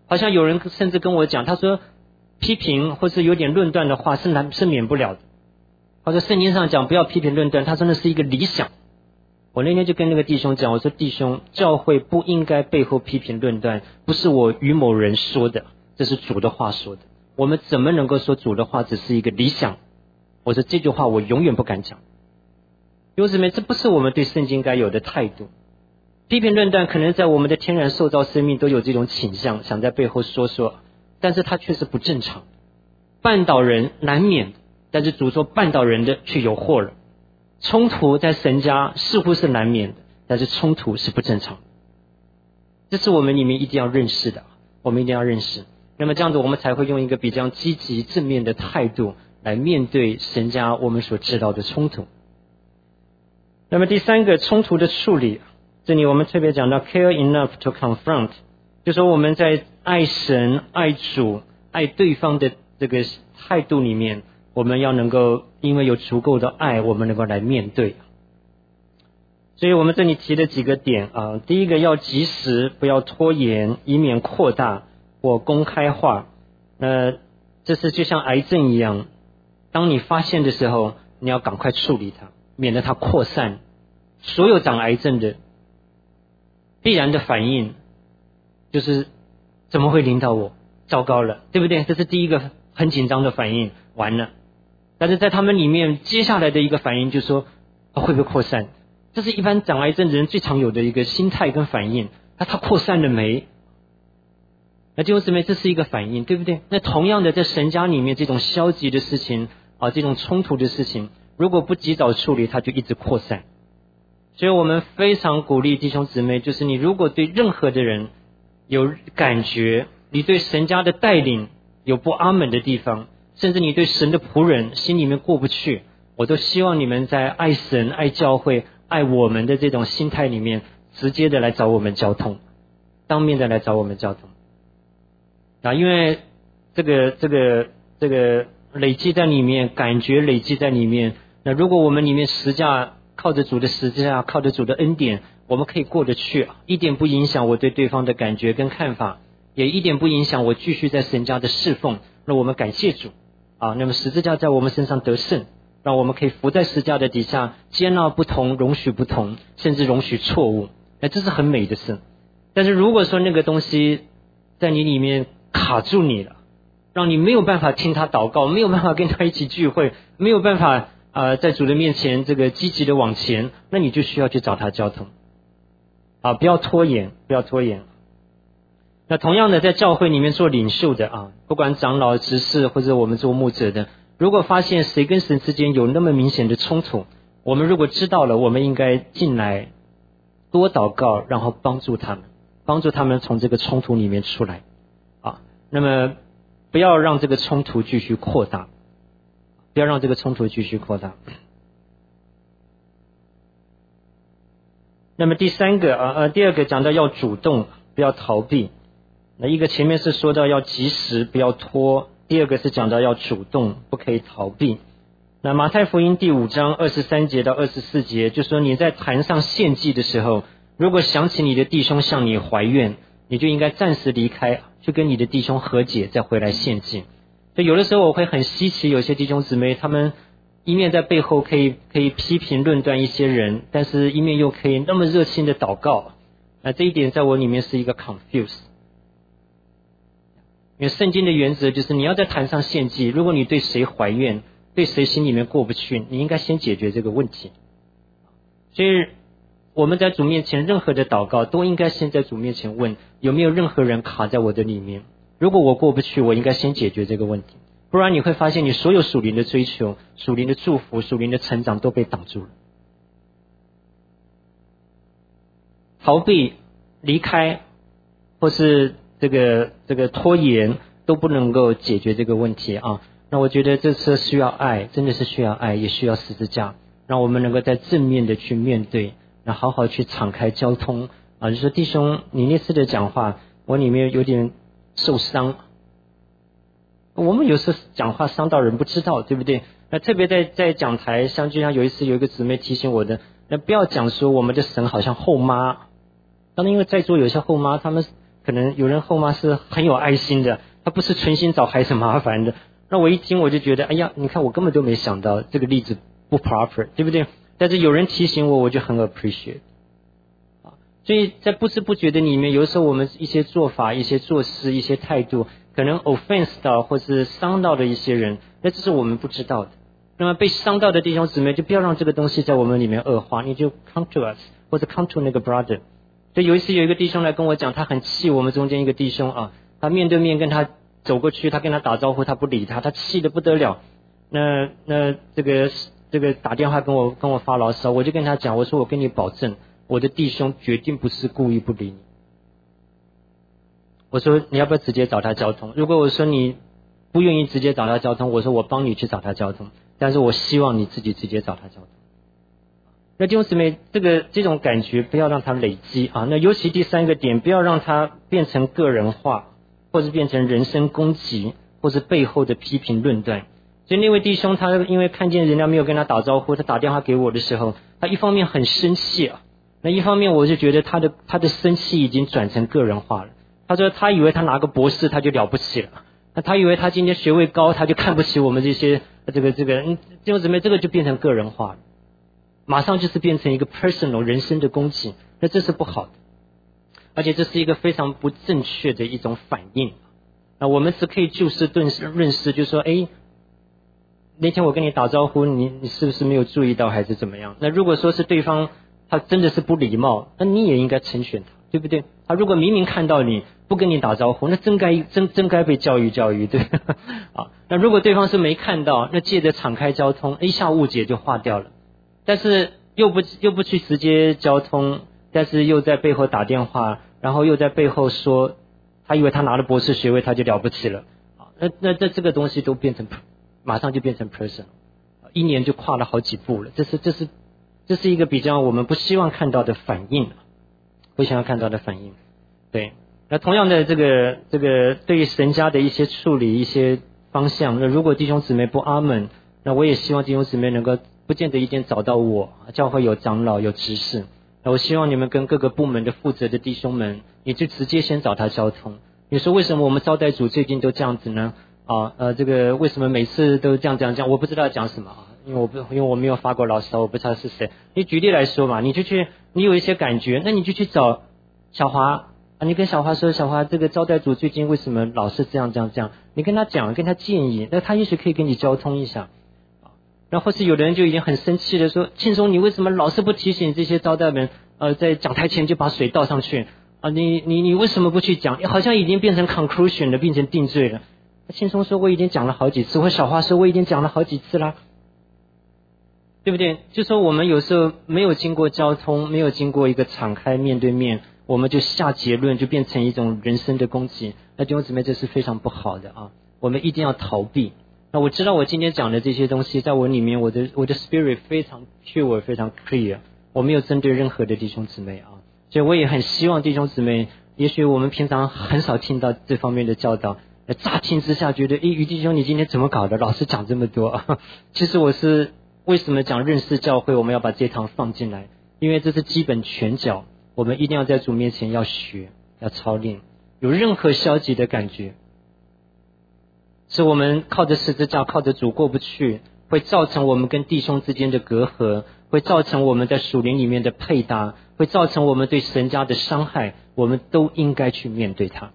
好像有人甚至跟我讲，他说批评或是有点论断的话是难是免不了的。他说圣经上讲不要批评论断，他说那是一个理想。我那天就跟那个弟兄讲，我说弟兄，教会不应该背后批评论断，不是我与某人说的，这是主的话说的。我们怎么能够说主的话只是一个理想？我说这句话我永远不敢讲。弟兄姊妹，这不是我们对圣经该有的态度。批评论断可能在我们的天然受造生命都有这种倾向，想在背后说说，但是它却是不正常。绊倒人难免，但是主说绊倒人的却有祸了。冲突在神家似乎是难免的，但是冲突是不正常的。这是我们里面一定要认识的，我们一定要认识。那么这样子我们才会用一个比较积极正面的态度来面对神家我们所知道的冲突。那么第三个冲突的处理，这里我们特别讲到 care enough to confront， 就说我们在爱神、爱主、爱对方的这个态度里面，我们要能够因为有足够的爱，我们能够来面对。所以我们这里提了几个点啊，第一个要及时，不要拖延，以免扩大或公开化。那这是就像癌症一样，当你发现的时候，你要赶快处理它，免得它扩散。所有长癌症的必然的反应就是怎么会临到我？糟糕了，对不对？这是第一个很紧张的反应，完了。但是在他们里面接下来的一个反应就是说、哦、会不会扩散？这是一般长癌症的人最常有的一个心态跟反应。那它扩散了没？那弟兄姊妹，这是一个反应，对不对？那同样的在神家里面这种消极的事情啊，这种冲突的事情，如果不及早处理，它就一直扩散。所以我们非常鼓励弟兄姊妹，就是你如果对任何的人有感觉，你对神家的带领有不阿门的地方，甚至你对神的仆人心里面过不去，我都希望你们在爱神、爱教会、爱我们的这种心态里面，直接的来找我们交通，当面的来找我们交通啊，因为这个这个这个累积在里面，感觉累积在里面，那如果我们里面实价靠着主的十字架，靠着主的恩典，我们可以过得去，一点不影响我对对方的感觉跟看法，也一点不影响我继续在神家的侍奉。那我们感谢主啊！那么十字架在我们身上得胜，让我们可以伏在十字架的底下，接纳不同，容许不同，甚至容许错误。那这是很美的事。但是如果说那个东西在你里面卡住你了，让你没有办法听他祷告，没有办法跟他一起聚会，没有办法呃，在主的面前这个积极的往前，那你就需要去找他交通啊，不要拖延，不要拖延。那同样的，在教会里面做领袖的啊，不管长老、执事或者我们做牧者的，如果发现谁跟神之间有那么明显的冲突，我们如果知道了，我们应该进来多祷告，然后帮助他们，帮助他们从这个冲突里面出来啊。那么不要让这个冲突继续扩大。不要让这个冲突继续扩大。那么第三个啊呃，第二个讲到要主动，不要逃避。那一个前面是说到要及时，不要拖；第二个是讲到要主动，不可以逃避。那马太福音第五章二十三节到二十四节，就说你在坛上献祭的时候，如果想起你的弟兄向你怀怨，你就应该暂时离开，去跟你的弟兄和解，再回来献祭。所以有的时候我会很稀奇，有些弟兄姊妹他们一面在背后可以可以批评论断一些人，但是一面又可以那么热心的祷告，那这一点在我里面是一个 confuse。 因为圣经的原则就是你要在坛上献祭，如果你对谁怀怨，对谁心里面过不去，你应该先解决这个问题。所以我们在主面前任何的祷告都应该先在主面前问，有没有任何人卡在我的里面，如果我过不去，我应该先解决这个问题，不然你会发现你所有属灵的追求、属灵的祝福、属灵的成长都被挡住了。逃避、离开或是这个这个拖延都不能够解决这个问题啊。那我觉得这次需要爱，真的是需要爱，也需要十字架，让我们能够在正面的去面对，那好好去敞开交通啊。就说弟兄，你那次的讲话，我里面有点受伤。我们有时候讲话伤到人不知道，对不对？那特别在在讲台，像就像有一次有一个姊妹提醒我的，那不要讲说我们的神好像后妈。当然因为在座有些后妈，他们可能有人后妈是很有爱心的，他不是存心找孩子麻烦的。那我一听我就觉得，哎呀，你看我根本都没想到这个例子不 proper， 对不对？但是有人提醒我，我就很 appreciate。所以在不知不觉的里面，有的时候我们一些做法、一些做事、一些态度，可能 offense 到或是伤到的一些人，那这是我们不知道的。那么被伤到的弟兄姊妹，就不要让这个东西在我们里面恶化，你就 come to us 或者 come to 那个 brother。所以有一次有一个弟兄来跟我讲，他很气我们中间一个弟兄啊，他面对面跟他走过去，他跟他打招呼，他不理他，他气得不得了。那那这个这个打电话跟我跟我发牢骚，我就跟他讲，我说我跟你保证。我的弟兄决定不是故意不理你。我说你要不要直接找他交通？如果我说你不愿意直接找他交通，我说我帮你去找他交通，但是我希望你自己直接找他交通。那弟兄姊妹，这个这种感觉不要让它累积啊。那尤其第三个点，不要让它变成个人化，或是变成人身攻击，或是背后的批评论断。所以那位弟兄他因为看见人家没有跟他打招呼，他打电话给我的时候，他一方面很生气啊。那一方面我就觉得他的他的生气已经转成个人化了。他说他以为他拿个博士他就了不起了，那他以为他今天学位高他就看不起我们这些这个这个嗯弟兄姊妹，这个就变成个人化了，马上就是变成一个 personal 人生的攻击，那这是不好的，而且这是一个非常不正确的一种反应。那我们只可以就事论事论事，就说哎，那天我跟你打招呼，你你是不是没有注意到还是怎么样？那如果说是对方他真的是不礼貌，那你也应该成全他，对不对？他如果明明看到你不跟你打招呼，那真该真真该被教育教育，对啊。那如果对方是没看到，那借着敞开交通，一下误解就化掉了。但是又不又不去直接交通，但是又在背后打电话，然后又在背后说，他以为他拿了博士学位他就了不起了啊。那那这这个东西都变成马上就变成 person， 一年就跨了好几步了，这是这是。这是一个比较我们不希望看到的反应，不希望看到的反应。对，那同样的这个这个对于神家的一些处理一些方向，那如果弟兄姊妹不阿门，那我也希望弟兄姊妹能够不见得一定找到我，教会有长老有执事，那我希望你们跟各个部门的负责的弟兄们，你就直接先找他交通。你说为什么我们招待组最近都这样子呢？啊呃这个为什么每次都这样这样这样？我不知道讲什么啊。因为我不，因为我没有发过牢骚，我不知道是谁。你举例来说嘛，你就去，你有一些感觉，那你就去找小华啊，你跟小华说，小华这个招待组最近为什么老是这样这样这样？你跟他讲，跟他建议，那他也许可以跟你交通一下。然后或是有的人就已经很生气的说，庆松你为什么老是不提醒这些招待们，呃，在讲台前就把水倒上去啊？你你你为什么不去讲？好像已经变成 conclusion 了，变成定罪了。庆松说我已经讲了好几次，或小华说我已经讲了好几次啦。对不对？就说我们有时候没有经过交通，没有经过一个敞开面对面，我们就下结论，就变成一种人生的攻击。那弟兄姊妹，这是非常不好的啊！我们一定要逃避。那我知道我今天讲的这些东西，在我里面，我的我的 spirit 非常 pure， 非常 clear。我没有针对任何的弟兄姊妹啊，所以我也很希望弟兄姊妹，也许我们平常很少听到这方面的教导，乍听之下觉得，诶，于弟兄你今天怎么搞的？老是讲这么多啊！其实我是。为什么讲认识教会我们要把这堂放进来？因为这是基本拳脚，我们一定要在主面前要学，要操练。有任何消极的感觉，是我们靠着十字架靠着主过不去，会造成我们跟弟兄之间的隔阂，会造成我们在属灵里面的配搭，会造成我们对神家的伤害，我们都应该去面对它。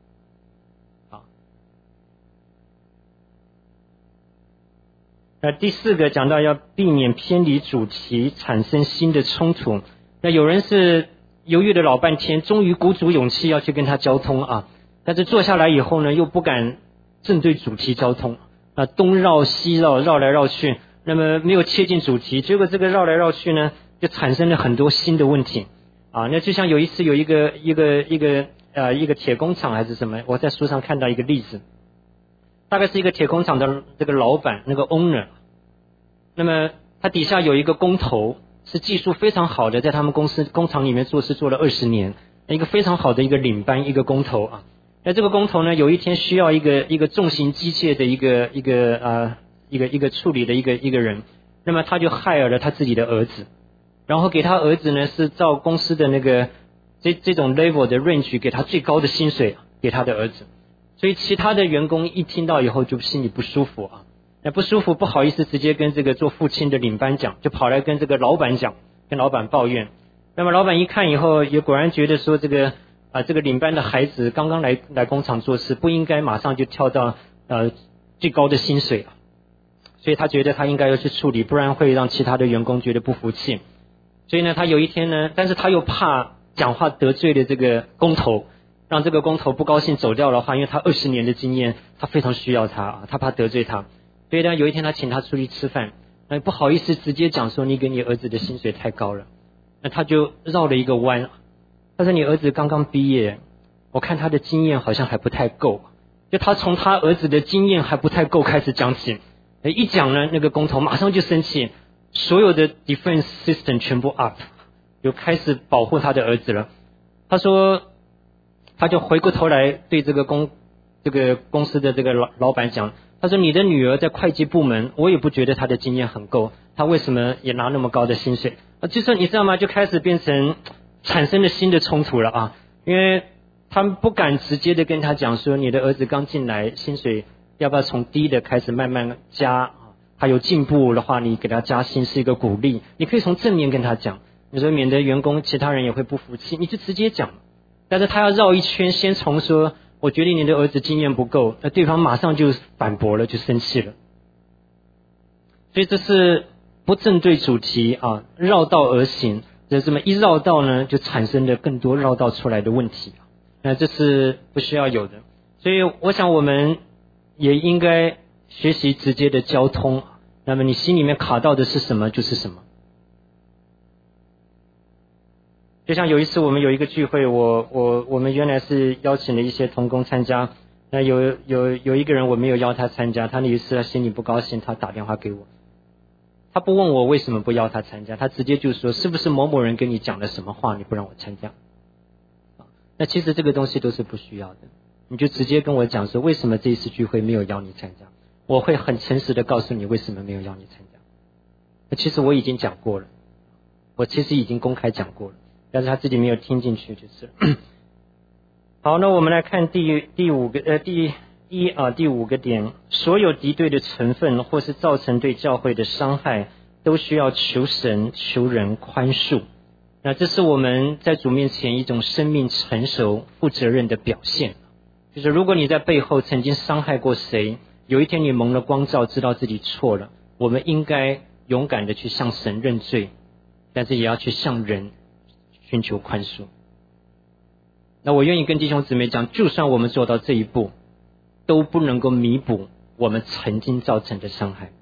那第四个讲到要避免偏离主题，产生新的冲突。那有人是犹豫了老半天，终于鼓足勇气要去跟他交通啊，但是坐下来以后呢，又不敢正对主题交通啊，东绕西绕，绕来绕去，那么没有切近主题，结果这个绕来绕去呢，就产生了很多新的问题啊。那就像有一次有一个一个一个呃一个铁工厂还是什么，我在书上看到一个例子。大概是一个铁工厂的这个老板，那个 owner， 那么他底下有一个工头，是技术非常好的，在他们公司工厂里面做事做了二十年，一个非常好的一个领班，一个工头啊。那这个工头呢，有一天需要一个一个重型机械的一个一个呃一个一个处理的一个一个人，那么他就hire了他自己的儿子，然后给他儿子呢是照公司的那个这这种 level 的 range 给他最高的薪水给他的儿子。所以其他的员工一听到以后就心里不舒服啊，那不舒服不好意思直接跟这个做父亲的领班讲，就跑来跟这个老板讲，跟老板抱怨。那么老板一看以后也果然觉得说这个啊这个领班的孩子刚刚来来工厂做事，不应该马上就跳到呃最高的薪水啊，所以他觉得他应该要去处理，不然会让其他的员工觉得不服气。所以呢他有一天呢，但是他又怕讲话得罪了这个工头，让这个工头不高兴走掉的话，因为他二十年的经验，他非常需要他啊，他怕得罪他。所以呢有一天他请他出去吃饭，那不好意思直接讲说你给你儿子的薪水太高了，那他就绕了一个弯，他说你儿子刚刚毕业，我看他的经验好像还不太够，就他从他儿子的经验还不太够开始讲起，一讲呢那个工头马上就生气，所有的 defense system 全部 up， 就开始保护他的儿子了。他说他就回过头来对这个公这个公司的这个老老板讲，他说你的女儿在会计部门，我也不觉得她的经验很够，她为什么也拿那么高的薪水？就说你知道吗？就开始变成产生了新的冲突了啊！因为他们不敢直接的跟他讲说，你的儿子刚进来，薪水要不要从低的开始慢慢加？他有进步的话，你给他加薪是一个鼓励，你可以从正面跟他讲，你说免得员工其他人也会不服气，你就直接讲。但是他要绕一圈，先从说我觉得你的儿子经验不够，那对方马上就反驳了，就生气了。所以这是不正对主题啊，绕道而行，就这么一绕道呢，就产生了更多绕道出来的问题，那这是不需要有的。所以我想我们也应该学习直接的交通，那么你心里面卡到的是什么就是什么。就像有一次我们有一个聚会，我我我们原来是邀请了一些同工参加，那有有有一个人我没有邀他参加，他那一次他心里不高兴，他打电话给我，他不问我为什么不邀他参加，他直接就说是不是某某人跟你讲了什么话你不让我参加。那其实这个东西都是不需要的，你就直接跟我讲说为什么这一次聚会没有邀你参加，我会很诚实的告诉你为什么没有邀你参加。那其实我已经讲过了，我其实已经公开讲过了，但是他自己没有听进去就是好，那我们来看第第五个呃第一啊第五个点，所有敌对的成分或是造成对教会的伤害，都需要求神求人宽恕。那这是我们在主面前一种生命成熟负责任的表现，就是如果你在背后曾经伤害过谁，有一天你蒙了光照，知道自己错了，我们应该勇敢的去向神认罪，但是也要去向人寻求宽恕。那我愿意跟弟兄姊妹讲，就算我们做到这一步，都不能够弥补我们曾经造成的伤害。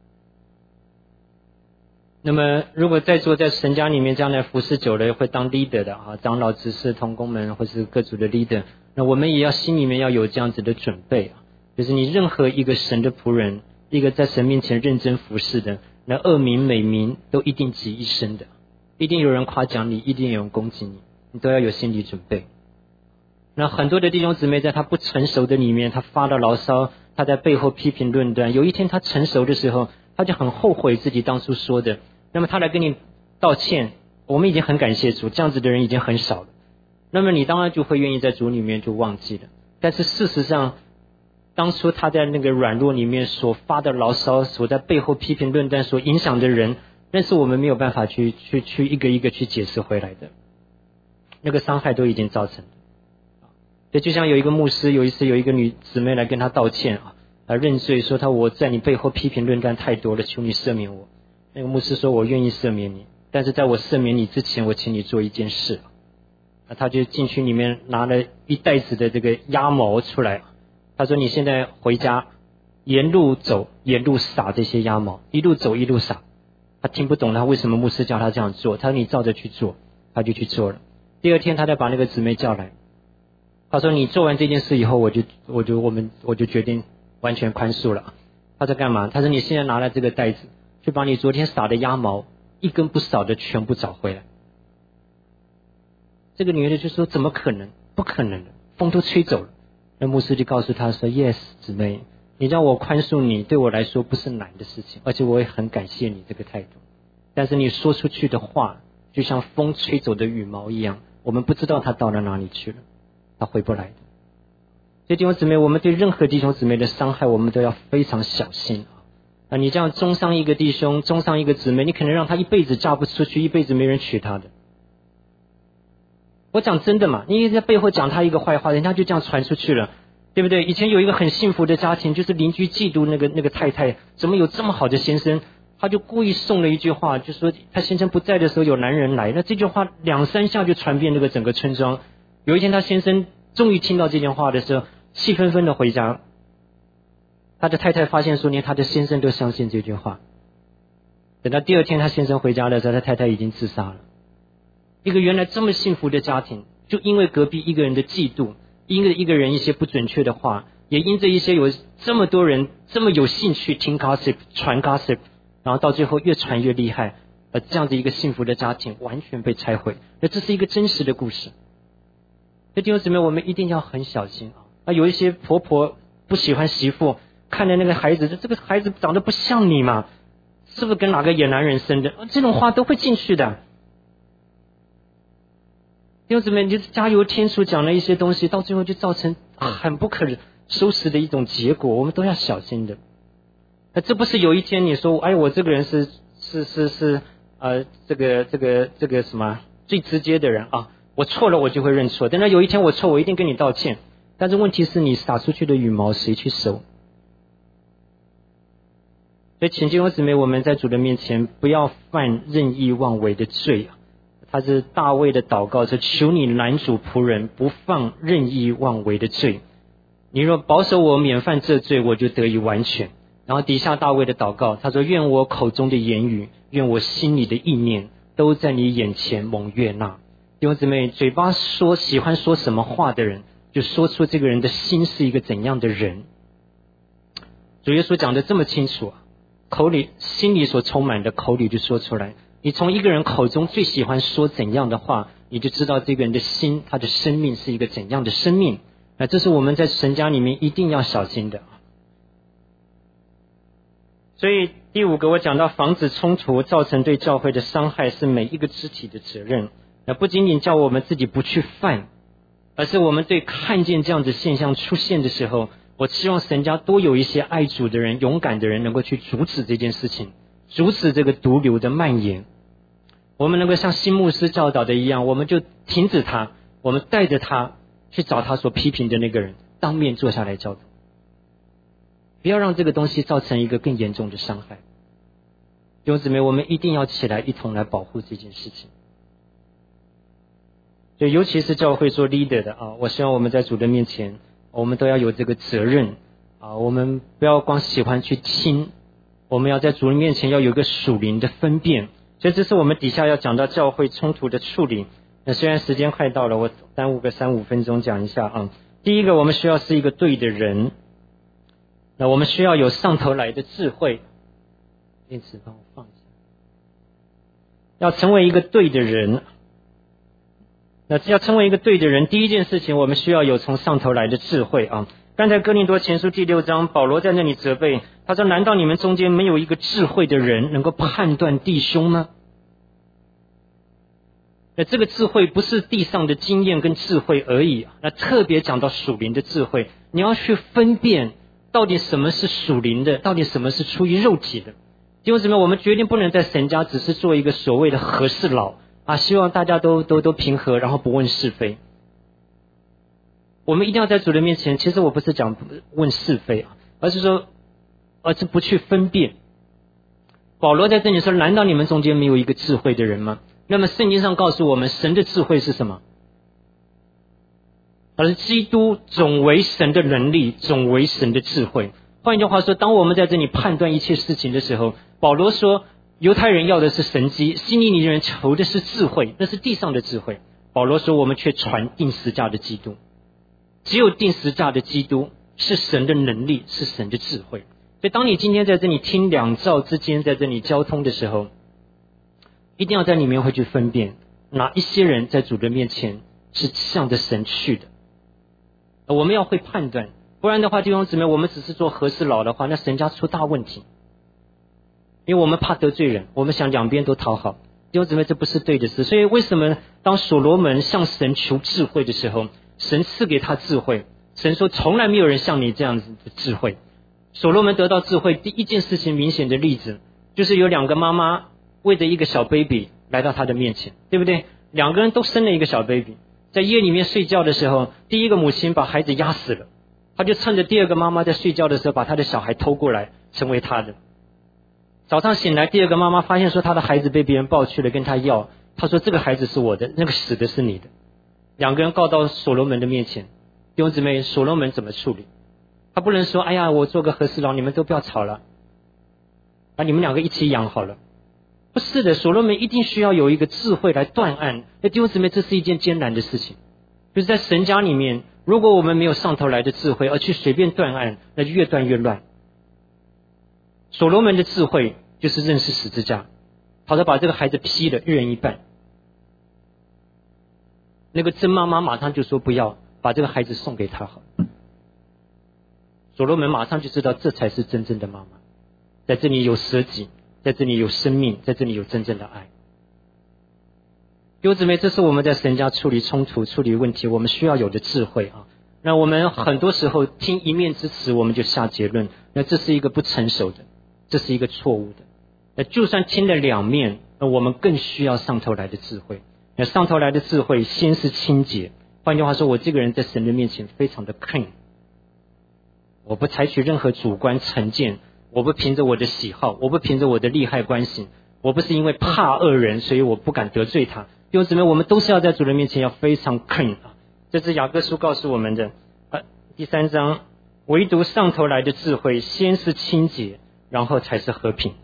那么如果在座在神家里面将来服侍久了会当 leader 的啊，长老执事同工们或是各组的 leader， 那我们也要心里面要有这样子的准备啊，就是你任何一个神的仆人，一个在神面前认真服侍的，那恶名美名都一定集一身的，一定有人夸奖你，一定有人攻击你，你都要有心理准备。那很多的弟兄姊妹在他不成熟的里面，他发了牢骚，他在背后批评论断，有一天他成熟的时候，他就很后悔自己当初说的，那么他来跟你道歉，我们已经很感谢主，这样子的人已经很少了，那么你当然就会愿意在主里面就忘记了。但是事实上当初他在那个软弱里面所发的牢骚，所在背后批评论断所影响的人，那是我们没有办法去去去一个一个去解释回来的，那个伤害都已经造成的。对，就像有一个牧师有一次有一个女姊妹来跟他道歉啊，来认罪，说他我在你背后批评论断太多了，求你赦免我。那个牧师说我愿意赦免你，但是在我赦免你之前，我请你做一件事。那他就进去里面拿了一袋子的这个鸭毛出来，他说你现在回家沿路走沿路撒这些鸭毛，一路走一路撒。他听不懂他为什么牧师叫他这样做，他说你照着去做，他就去做了。第二天他再把那个姊妹叫来，他说你做完这件事以后，我就我就我们我就决定完全宽恕了。他在干嘛？他说你现在拿来这个袋子，去把你昨天撒的鸭毛一根不少的全部找回来。这个女的就说怎么可能，不可能的，风都吹走了。那牧师就告诉他说 yes 姊妹，你让我宽恕你对我来说不是难的事情，而且我也很感谢你这个态度，但是你说出去的话就像风吹走的羽毛一样， 我们不知道他到了哪里去了，他回不来的。所以弟兄姊妹，我们对任何弟兄姊妹的伤害，我们都要非常小心啊！你这样中伤一个弟兄，中伤一个姊妹，你可能让他一辈子嫁不出去，一辈子没人娶他的。我讲真的嘛，你在背后讲他一个坏话，人家就这样传出去了，对不对？以前有一个很幸福的家庭，就是邻居嫉妒那个那个太太怎么有这么好的先生，他就故意送了一句话，就说他先生不在的时候有男人来，那这句话两三下就传遍那个整个村庄。有一天他先生终于听到这件话的时候，气愤愤的回家，他的太太发现说连他的先生都相信这句话。等到第二天他先生回家的时候，他太太已经自杀了。一个原来这么幸福的家庭，就因为隔壁一个人的嫉妒，因为一个人一些不准确的话，也因着一些有这么多人这么有兴趣听 gossip 传 gossip， 然后到最后越传越厉害，而这样的一个幸福的家庭完全被拆毁。那这是一个真实的故事。所以弟兄姊妹，我们一定要很小心啊！啊，有一些婆婆不喜欢媳妇，看着那个孩子，这个孩子长得不像你嘛，是不是跟哪个野男人生的？这种话都会进去的。弟兄姊妹，你就加油添醋讲了一些东西，到最后就造成很不可收拾的一种结果，我们都要小心的。那这不是有一天你说，哎，我这个人是是是是呃，这个这个这个什么最直接的人啊，我错了我就会认错，等到有一天我错，我一定跟你道歉。但是问题是你撒出去的羽毛谁去收？所以请弟兄姊妹，我们在主的面前不要犯任意妄为的罪啊！他是大卫的祷告，是求你拦阻仆人不犯任意妄为的罪。你若保守我免犯这罪，我就得以完全。然后底下大卫的祷告，他说：愿我口中的言语，愿我心里的意念，都在你眼前蒙悦纳。弟兄姊妹，嘴巴说喜欢说什么话的人，就说出这个人的心是一个怎样的人。主耶稣讲得这么清楚啊，口里心里所充满的，口里就说出来。你从一个人口中最喜欢说怎样的话，你就知道这个人的心，他的生命是一个怎样的生命。那这是我们在神家里面一定要小心的。所以第五个我讲到防止冲突造成对教会的伤害是每一个肢体的责任。那不仅仅叫我们自己不去犯，而是我们对看见这样子现象出现的时候，我希望神家多有一些爱主的人，勇敢的人能够去阻止这件事情，阻止这个毒瘤的蔓延。我们能够像新牧师教导的一样，我们就停止他，我们带着他去找他所批评的那个人，当面坐下来教导，不要让这个东西造成一个更严重的伤害。弟兄姊妹，我们一定要起来一同来保护这件事情。所以尤其是教会做 leader 的啊，我希望我们在主的面前，我们都要有这个责任啊，我们不要光喜欢去听，我们要在主的面前要有一个属灵的分辨。所以这是我们底下要讲到教会冲突的处理。那虽然时间快到了，我耽误个三五分钟讲一下啊。第一个，我们需要是一个对的人，那我们需要有上头来的智慧。电池帮我放一下。要成为一个对的人，那要成为一个对的人，第一件事情我们需要有从上头来的智慧啊。刚才哥林多前书第六章，保罗在那里责备他说：难道你们中间没有一个智慧的人能够判断弟兄吗？那这个智慧不是地上的经验跟智慧而已，那特别讲到属灵的智慧，你要去分辨到底什么是属灵的，到底什么是出于肉体的。弟兄姊妹，我们决定不能在神家只是做一个所谓的和事佬啊，希望大家都都都平和，然后不问是非。我们一定要在主的面前，其实我不是讲问是非啊，而是说而是不去分辨。保罗在这里说，难道你们中间没有一个智慧的人吗？那么圣经上告诉我们，神的智慧是什么？而基督总为神的能力，总为神的智慧。换一句话说，当我们在这里判断一切事情的时候，保罗说犹太人要的是神迹，希利尼人求的是智慧，那是地上的智慧。保罗说我们却传定十架的基督，只有定十架的基督是神的能力，是神的智慧。所以当你今天在这里听两造之间在这里交通的时候，一定要在里面会去分辨哪一些人在主的面前是向着神去的。我们要会判断，不然的话弟兄姊妹，我们只是做和事佬的话，那神家出大问题。因为我们怕得罪人，我们想两边都讨好， 弟兄姊妹，这不是对的事。所以为什么当所罗门向神求智慧的时候，神赐给他智慧，神说从来没有人像你这样子的智慧。所罗门得到智慧第一件事情，明显的例子就是有两个妈妈为着一个小 baby 来到他的面前，对不对？两个人都生了一个小 baby， 在夜里面睡觉的时候，第一个母亲把孩子压死了，他就趁着第二个妈妈在睡觉的时候，把他的小孩偷过来成为他的。早上醒来，第二个妈妈发现说他的孩子被别人抱去了，跟他要，他说这个孩子是我的，那个死的是你的。两个人告到所罗门的面前，弟兄姊妹，所罗门怎么处理？他不能说哎呀我做个和事佬，你们都不要吵了，啊你们两个一起养好了。不是的，所罗门一定需要有一个智慧来断案。弟兄姊妹，这是一件艰难的事情，就是在神家里面，如果我们没有上头来的智慧，而去随便断案，那就越断越乱。所罗门的智慧就是认识十字架，好的把这个孩子劈了，一人一半。那个真妈妈马上就说不要，把这个孩子送给他好了。所罗门马上就知道这才是真正的妈妈，在这里有舍己，在这里有生命，在这里有真正的爱。弟兄姊妹，这是我们在神家处理冲突、处理问题我们需要有的智慧啊。那我们很多时候听一面之词我们就下结论，那这是一个不成熟的，这是一个错误的。那就算听了两面，那我们更需要上头来的智慧。那上头来的智慧先是清洁，换句话说，我这个人在神的面前非常的 clean， 我不采取任何主观成见，我不凭着我的喜好，我不凭着我的利害关系，我不是因为怕恶人所以我不敢得罪他。弟兄姊妹，我们都是要在主人面前要非常 clean 啊，这是雅各书告诉我们的、啊、第三章，唯独上头来的智慧先是清洁，然后才是和平。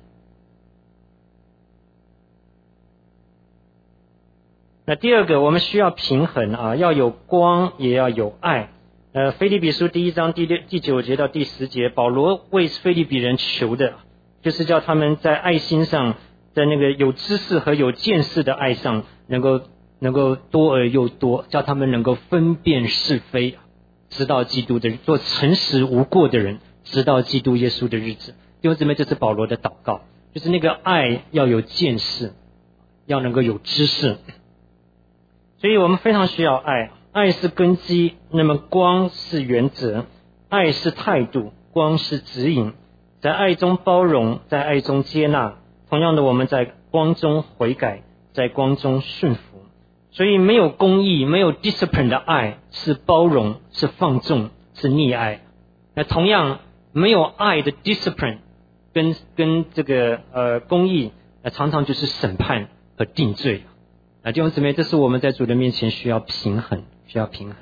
那第二个，我们需要平衡啊，要有光也要有爱。呃，腓立比书第一章第六第九节到第十节，保罗为腓立比人求的就是叫他们在爱心上，在那个有知识和有见识的爱上能够能够多而又多，叫他们能够分辨是非，直到基督的做诚实无过的人，直到基督耶稣的日子。弟兄姊妹，这是保罗的祷告，就是那个爱要有见识，要能够有知识。所以我们非常需要爱，爱是根基，那么光是原则，爱是态度，光是指引。在爱中包容，在爱中接纳，同样的我们在光中悔改，在光中顺服。所以没有公义，没有 discipline 的爱是包容，是放纵，是溺爱。那同样没有爱的 discipline 跟跟这个呃公义，那常常就是审判和定罪。啊，弟兄姊妹，这是我们在主的面前需要平衡，需要平衡。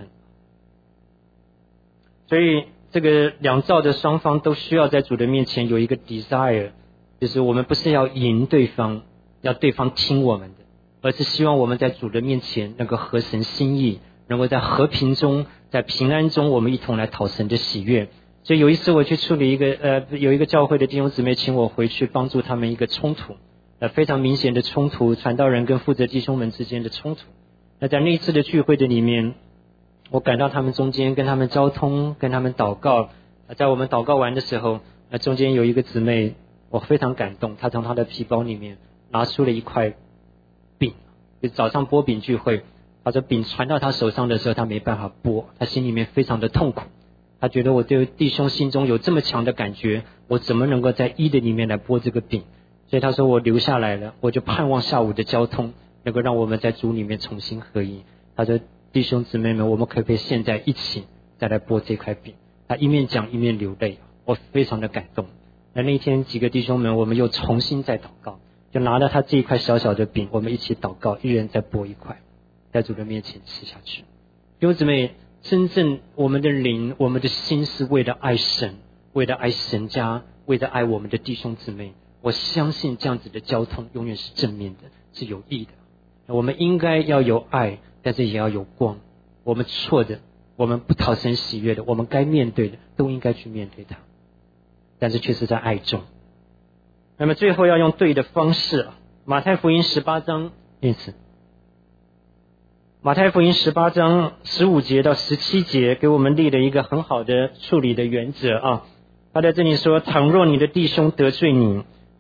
所以这个两造的双方都需要在主的面前有一个 desire， 就是我们不是要赢对方，要对方听我们的，而是希望我们在主的面前能够合神心意，能够在和平中，在平安中，我们一同来讨神的喜悦。所以有一次我去处理一个呃，有一个教会的弟兄姊妹请我回去帮助他们一个冲突。呃，非常明显的冲突，传道人跟负责弟兄们之间的冲突。那在那一次的聚会的里面，我赶到他们中间，跟他们交通，跟他们祷告。在我们祷告完的时候，那中间有一个姊妹，我非常感动，她从她的皮包里面拿出了一块饼，就早上剥饼聚会，她说饼传到她手上的时候，她没办法剥，她心里面非常的痛苦。她觉得我对弟兄心中有这么强的感觉，我怎么能够在一的里面来剥这个饼？所以他说我留下来了，我就盼望下午的交通能够让我们在主里面重新合一。他说弟兄姊妹们，我们可不可以现在一起再来剥这块饼？他一面讲一面流泪，我非常的感动。那那天几个弟兄们我们又重新再祷告，就拿了他这一块小小的饼，我们一起祷告，一人再剥一块，在主的面前吃下去。弟兄姊妹，真正我们的灵，我们的心是为了爱神，为了爱神家，为了爱我们的弟兄姊妹。我相信这样子的交通永远是正面的，是有益的。我们应该要有爱，但是也要有光。我们错的，我们不讨神喜悦的，我们该面对的都应该去面对它，但是却是在爱中。那么最后要用对的方式。马太福音十八章，因此马太福音十八章十五节到十七节给我们立了一个很好的处理的原则啊。他在这里说，倘若你的弟兄得罪你，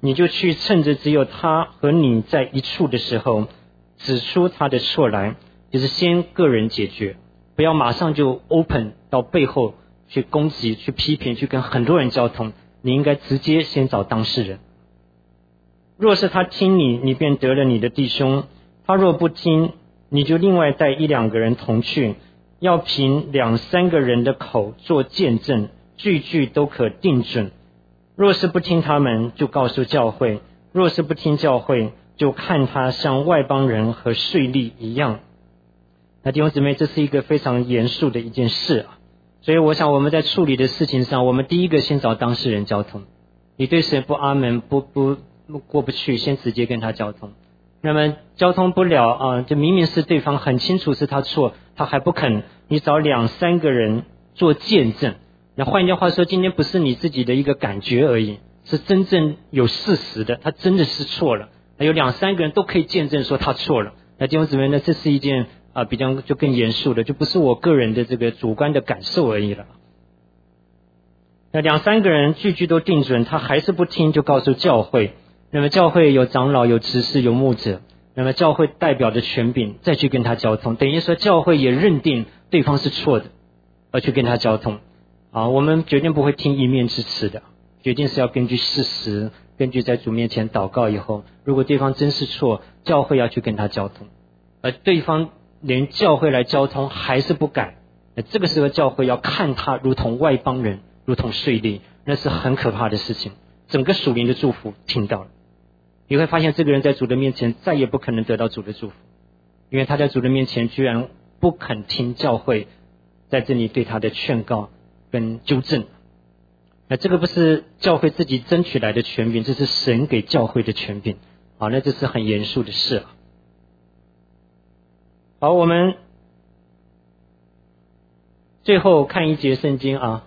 你就去趁着只有他和你在一处的时候，指出他的错来，就是先个人解决，不要马上就 open 到背后去攻击、去批评、去跟很多人交通。你应该直接先找当事人。若是他听你，你便得了你的弟兄；他若不听，你就另外带一两个人同去，要凭两三个人的口做见证，句句都可定准。若是不听他们，就告诉教会；若是不听教会，就看他像外邦人和税吏一样。那弟兄姊妹，这是一个非常严肃的一件事啊。所以我想我们在处理的事情上，我们第一个先找当事人交通。你对神不阿门，不不过不去，先直接跟他交通。那么交通不了啊，就明明是对方很清楚是他错，他还不肯，你找两三个人做见证。那换句话说，今天不是你自己的一个感觉而已，是真正有事实的，他真的是错了。有两三个人都可以见证说他错了。那弟兄姊妹呢，这是一件啊比较就更严肃的，就不是我个人的这个主观的感受而已了。那两三个人句句都定准，他还是不听，就告诉教会。那么教会有长老、有执事、有牧者，那么教会代表的权柄再去跟他交通，等于说教会也认定对方是错的，而去跟他交通。啊，我们决定不会听一面之词的，决定是要根据事实，根据在主面前祷告以后，如果对方真是错，教会要去跟他交通，而对方连教会来交通还是不改，那这个时候教会要看他如同外邦人，如同税吏，那是很可怕的事情。整个属灵的祝福听到了，你会发现这个人在主的面前再也不可能得到主的祝福，因为他在主的面前居然不肯听教会在这里对他的劝告跟纠正。那这个不是教会自己争取来的权柄，这是神给教会的权柄。好，那这是很严肃的事啊。好，我们最后看一节圣经啊。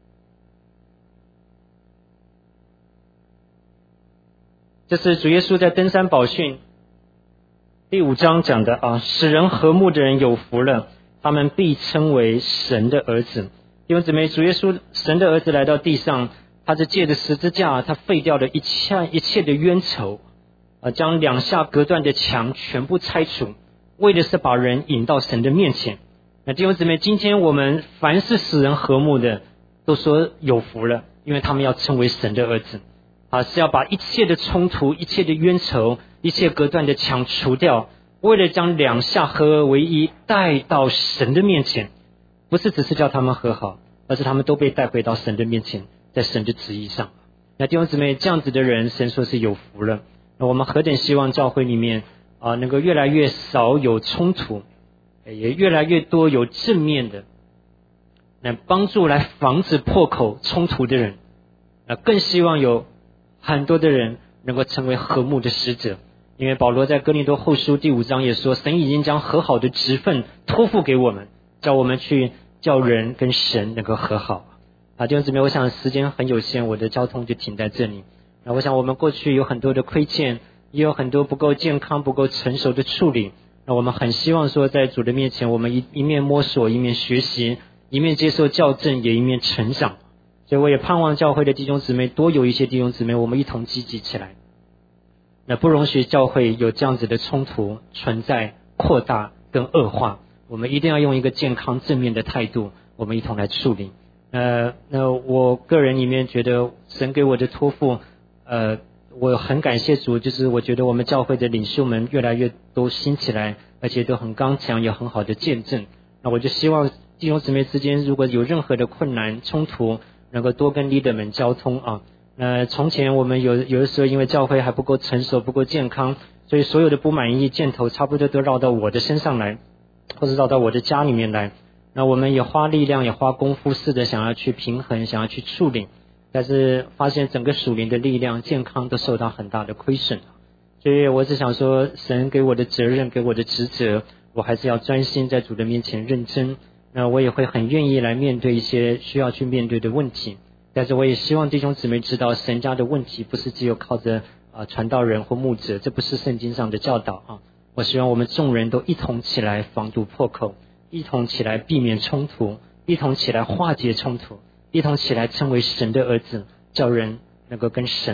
这是主耶稣在登山宝训第五章讲的啊，使人和睦的人有福了，他们必称为神的儿子。弟兄姊妹，主耶稣神的儿子来到地上，他是借着十字架，他废掉了一切一切的冤仇啊，将两下隔断的墙全部拆除，为的是把人引到神的面前。那弟兄姊妹，今天我们凡是使人和睦的，都说有福了，因为他们要称为神的儿子啊，是要把一切的冲突、一切的冤仇、一切隔断的墙除掉，为了将两下合而为一，带到神的面前。不是只是叫他们和好，而是他们都被带回到神的面前，在神的旨意上。那弟兄姊妹，这样子的人，神说是有福了。那我们何等希望教会里面啊，能够越来越少有冲突，也越来越多有正面的，那帮助来防止破口冲突的人。那更希望有很多的人能够成为和睦的使者，因为保罗在哥林多后书第五章也说，神已经将和好的职分托付给我们，叫我们去叫人跟神能够和好啊。弟兄姊妹，我想时间很有限，我的交通就停在这里。那我想我们过去有很多的亏欠，也有很多不够健康、不够成熟的处理。那我们很希望说，在主的面前，我们一一面摸索，一面学习，一面接受校正，也一面成长。所以我也盼望教会的弟兄姊妹多有一些弟兄姊妹，我们一同积极起来。那不容许教会有这样子的冲突存在、扩大跟恶化。我们一定要用一个健康正面的态度，我们一同来处理。呃，那我个人里面觉得神给我的托付，呃，我很感谢主，就是我觉得我们教会的领袖们越来越都兴起来，而且都很刚强，有很好的见证。那我就希望弟兄姊妹之间如果有任何的困难冲突，能够多跟 leader 们交通啊。那从前我们有有的时候因为教会还不够成熟，不够健康，所以所有的不满意箭头差不多都绕到我的身上来，或者绕到我的家里面来。那我们也花力量，也花功夫，试着想要去平衡，想要去处理，但是发现整个属灵的力量、健康都受到很大的亏损。所以我只想说，神给我的责任，给我的职责，我还是要专心在主的面前认真。那我也会很愿意来面对一些需要去面对的问题，但是我也希望弟兄姊妹知道，神家的问题不是只有靠着啊传道人或牧者，这不是圣经上的教导啊。我希望我们众人都一同起来防堵破口，一同起来避免冲突，一同起来化解冲突，一同起来成为神的儿子，叫人能够跟神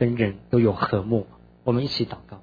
跟人都有和睦。我们一起祷告。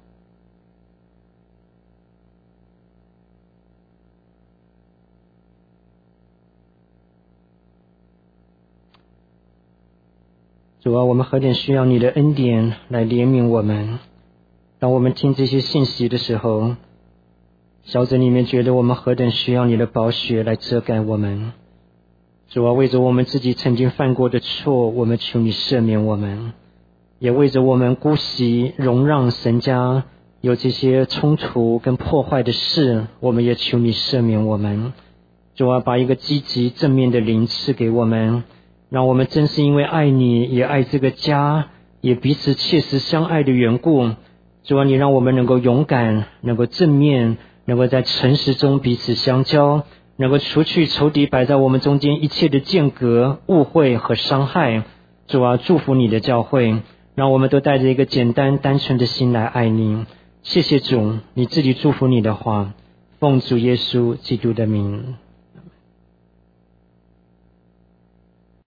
主啊，我们何等需要你的恩典来怜悯我们。当我们听这些信息的时候，小子里面觉得我们何等需要你的宝血来遮盖我们。主啊，为着我们自己曾经犯过的错，我们求你赦免我们，也为着我们姑息容让神家有这些冲突跟破坏的事，我们也求你赦免我们。主啊，把一个积极正面的灵赐给我们，让我们正是因为爱你，也爱这个家，也彼此切实相爱的缘故，主啊，你让我们能够勇敢，能够正面，能够在诚实中彼此相交，能够除去仇敌摆在我们中间一切的间隔、误会和伤害。主啊，祝福你的教会，让我们都带着一个简单单纯的心来爱你。谢谢主，你自己祝福你的话，奉主耶稣基督的名。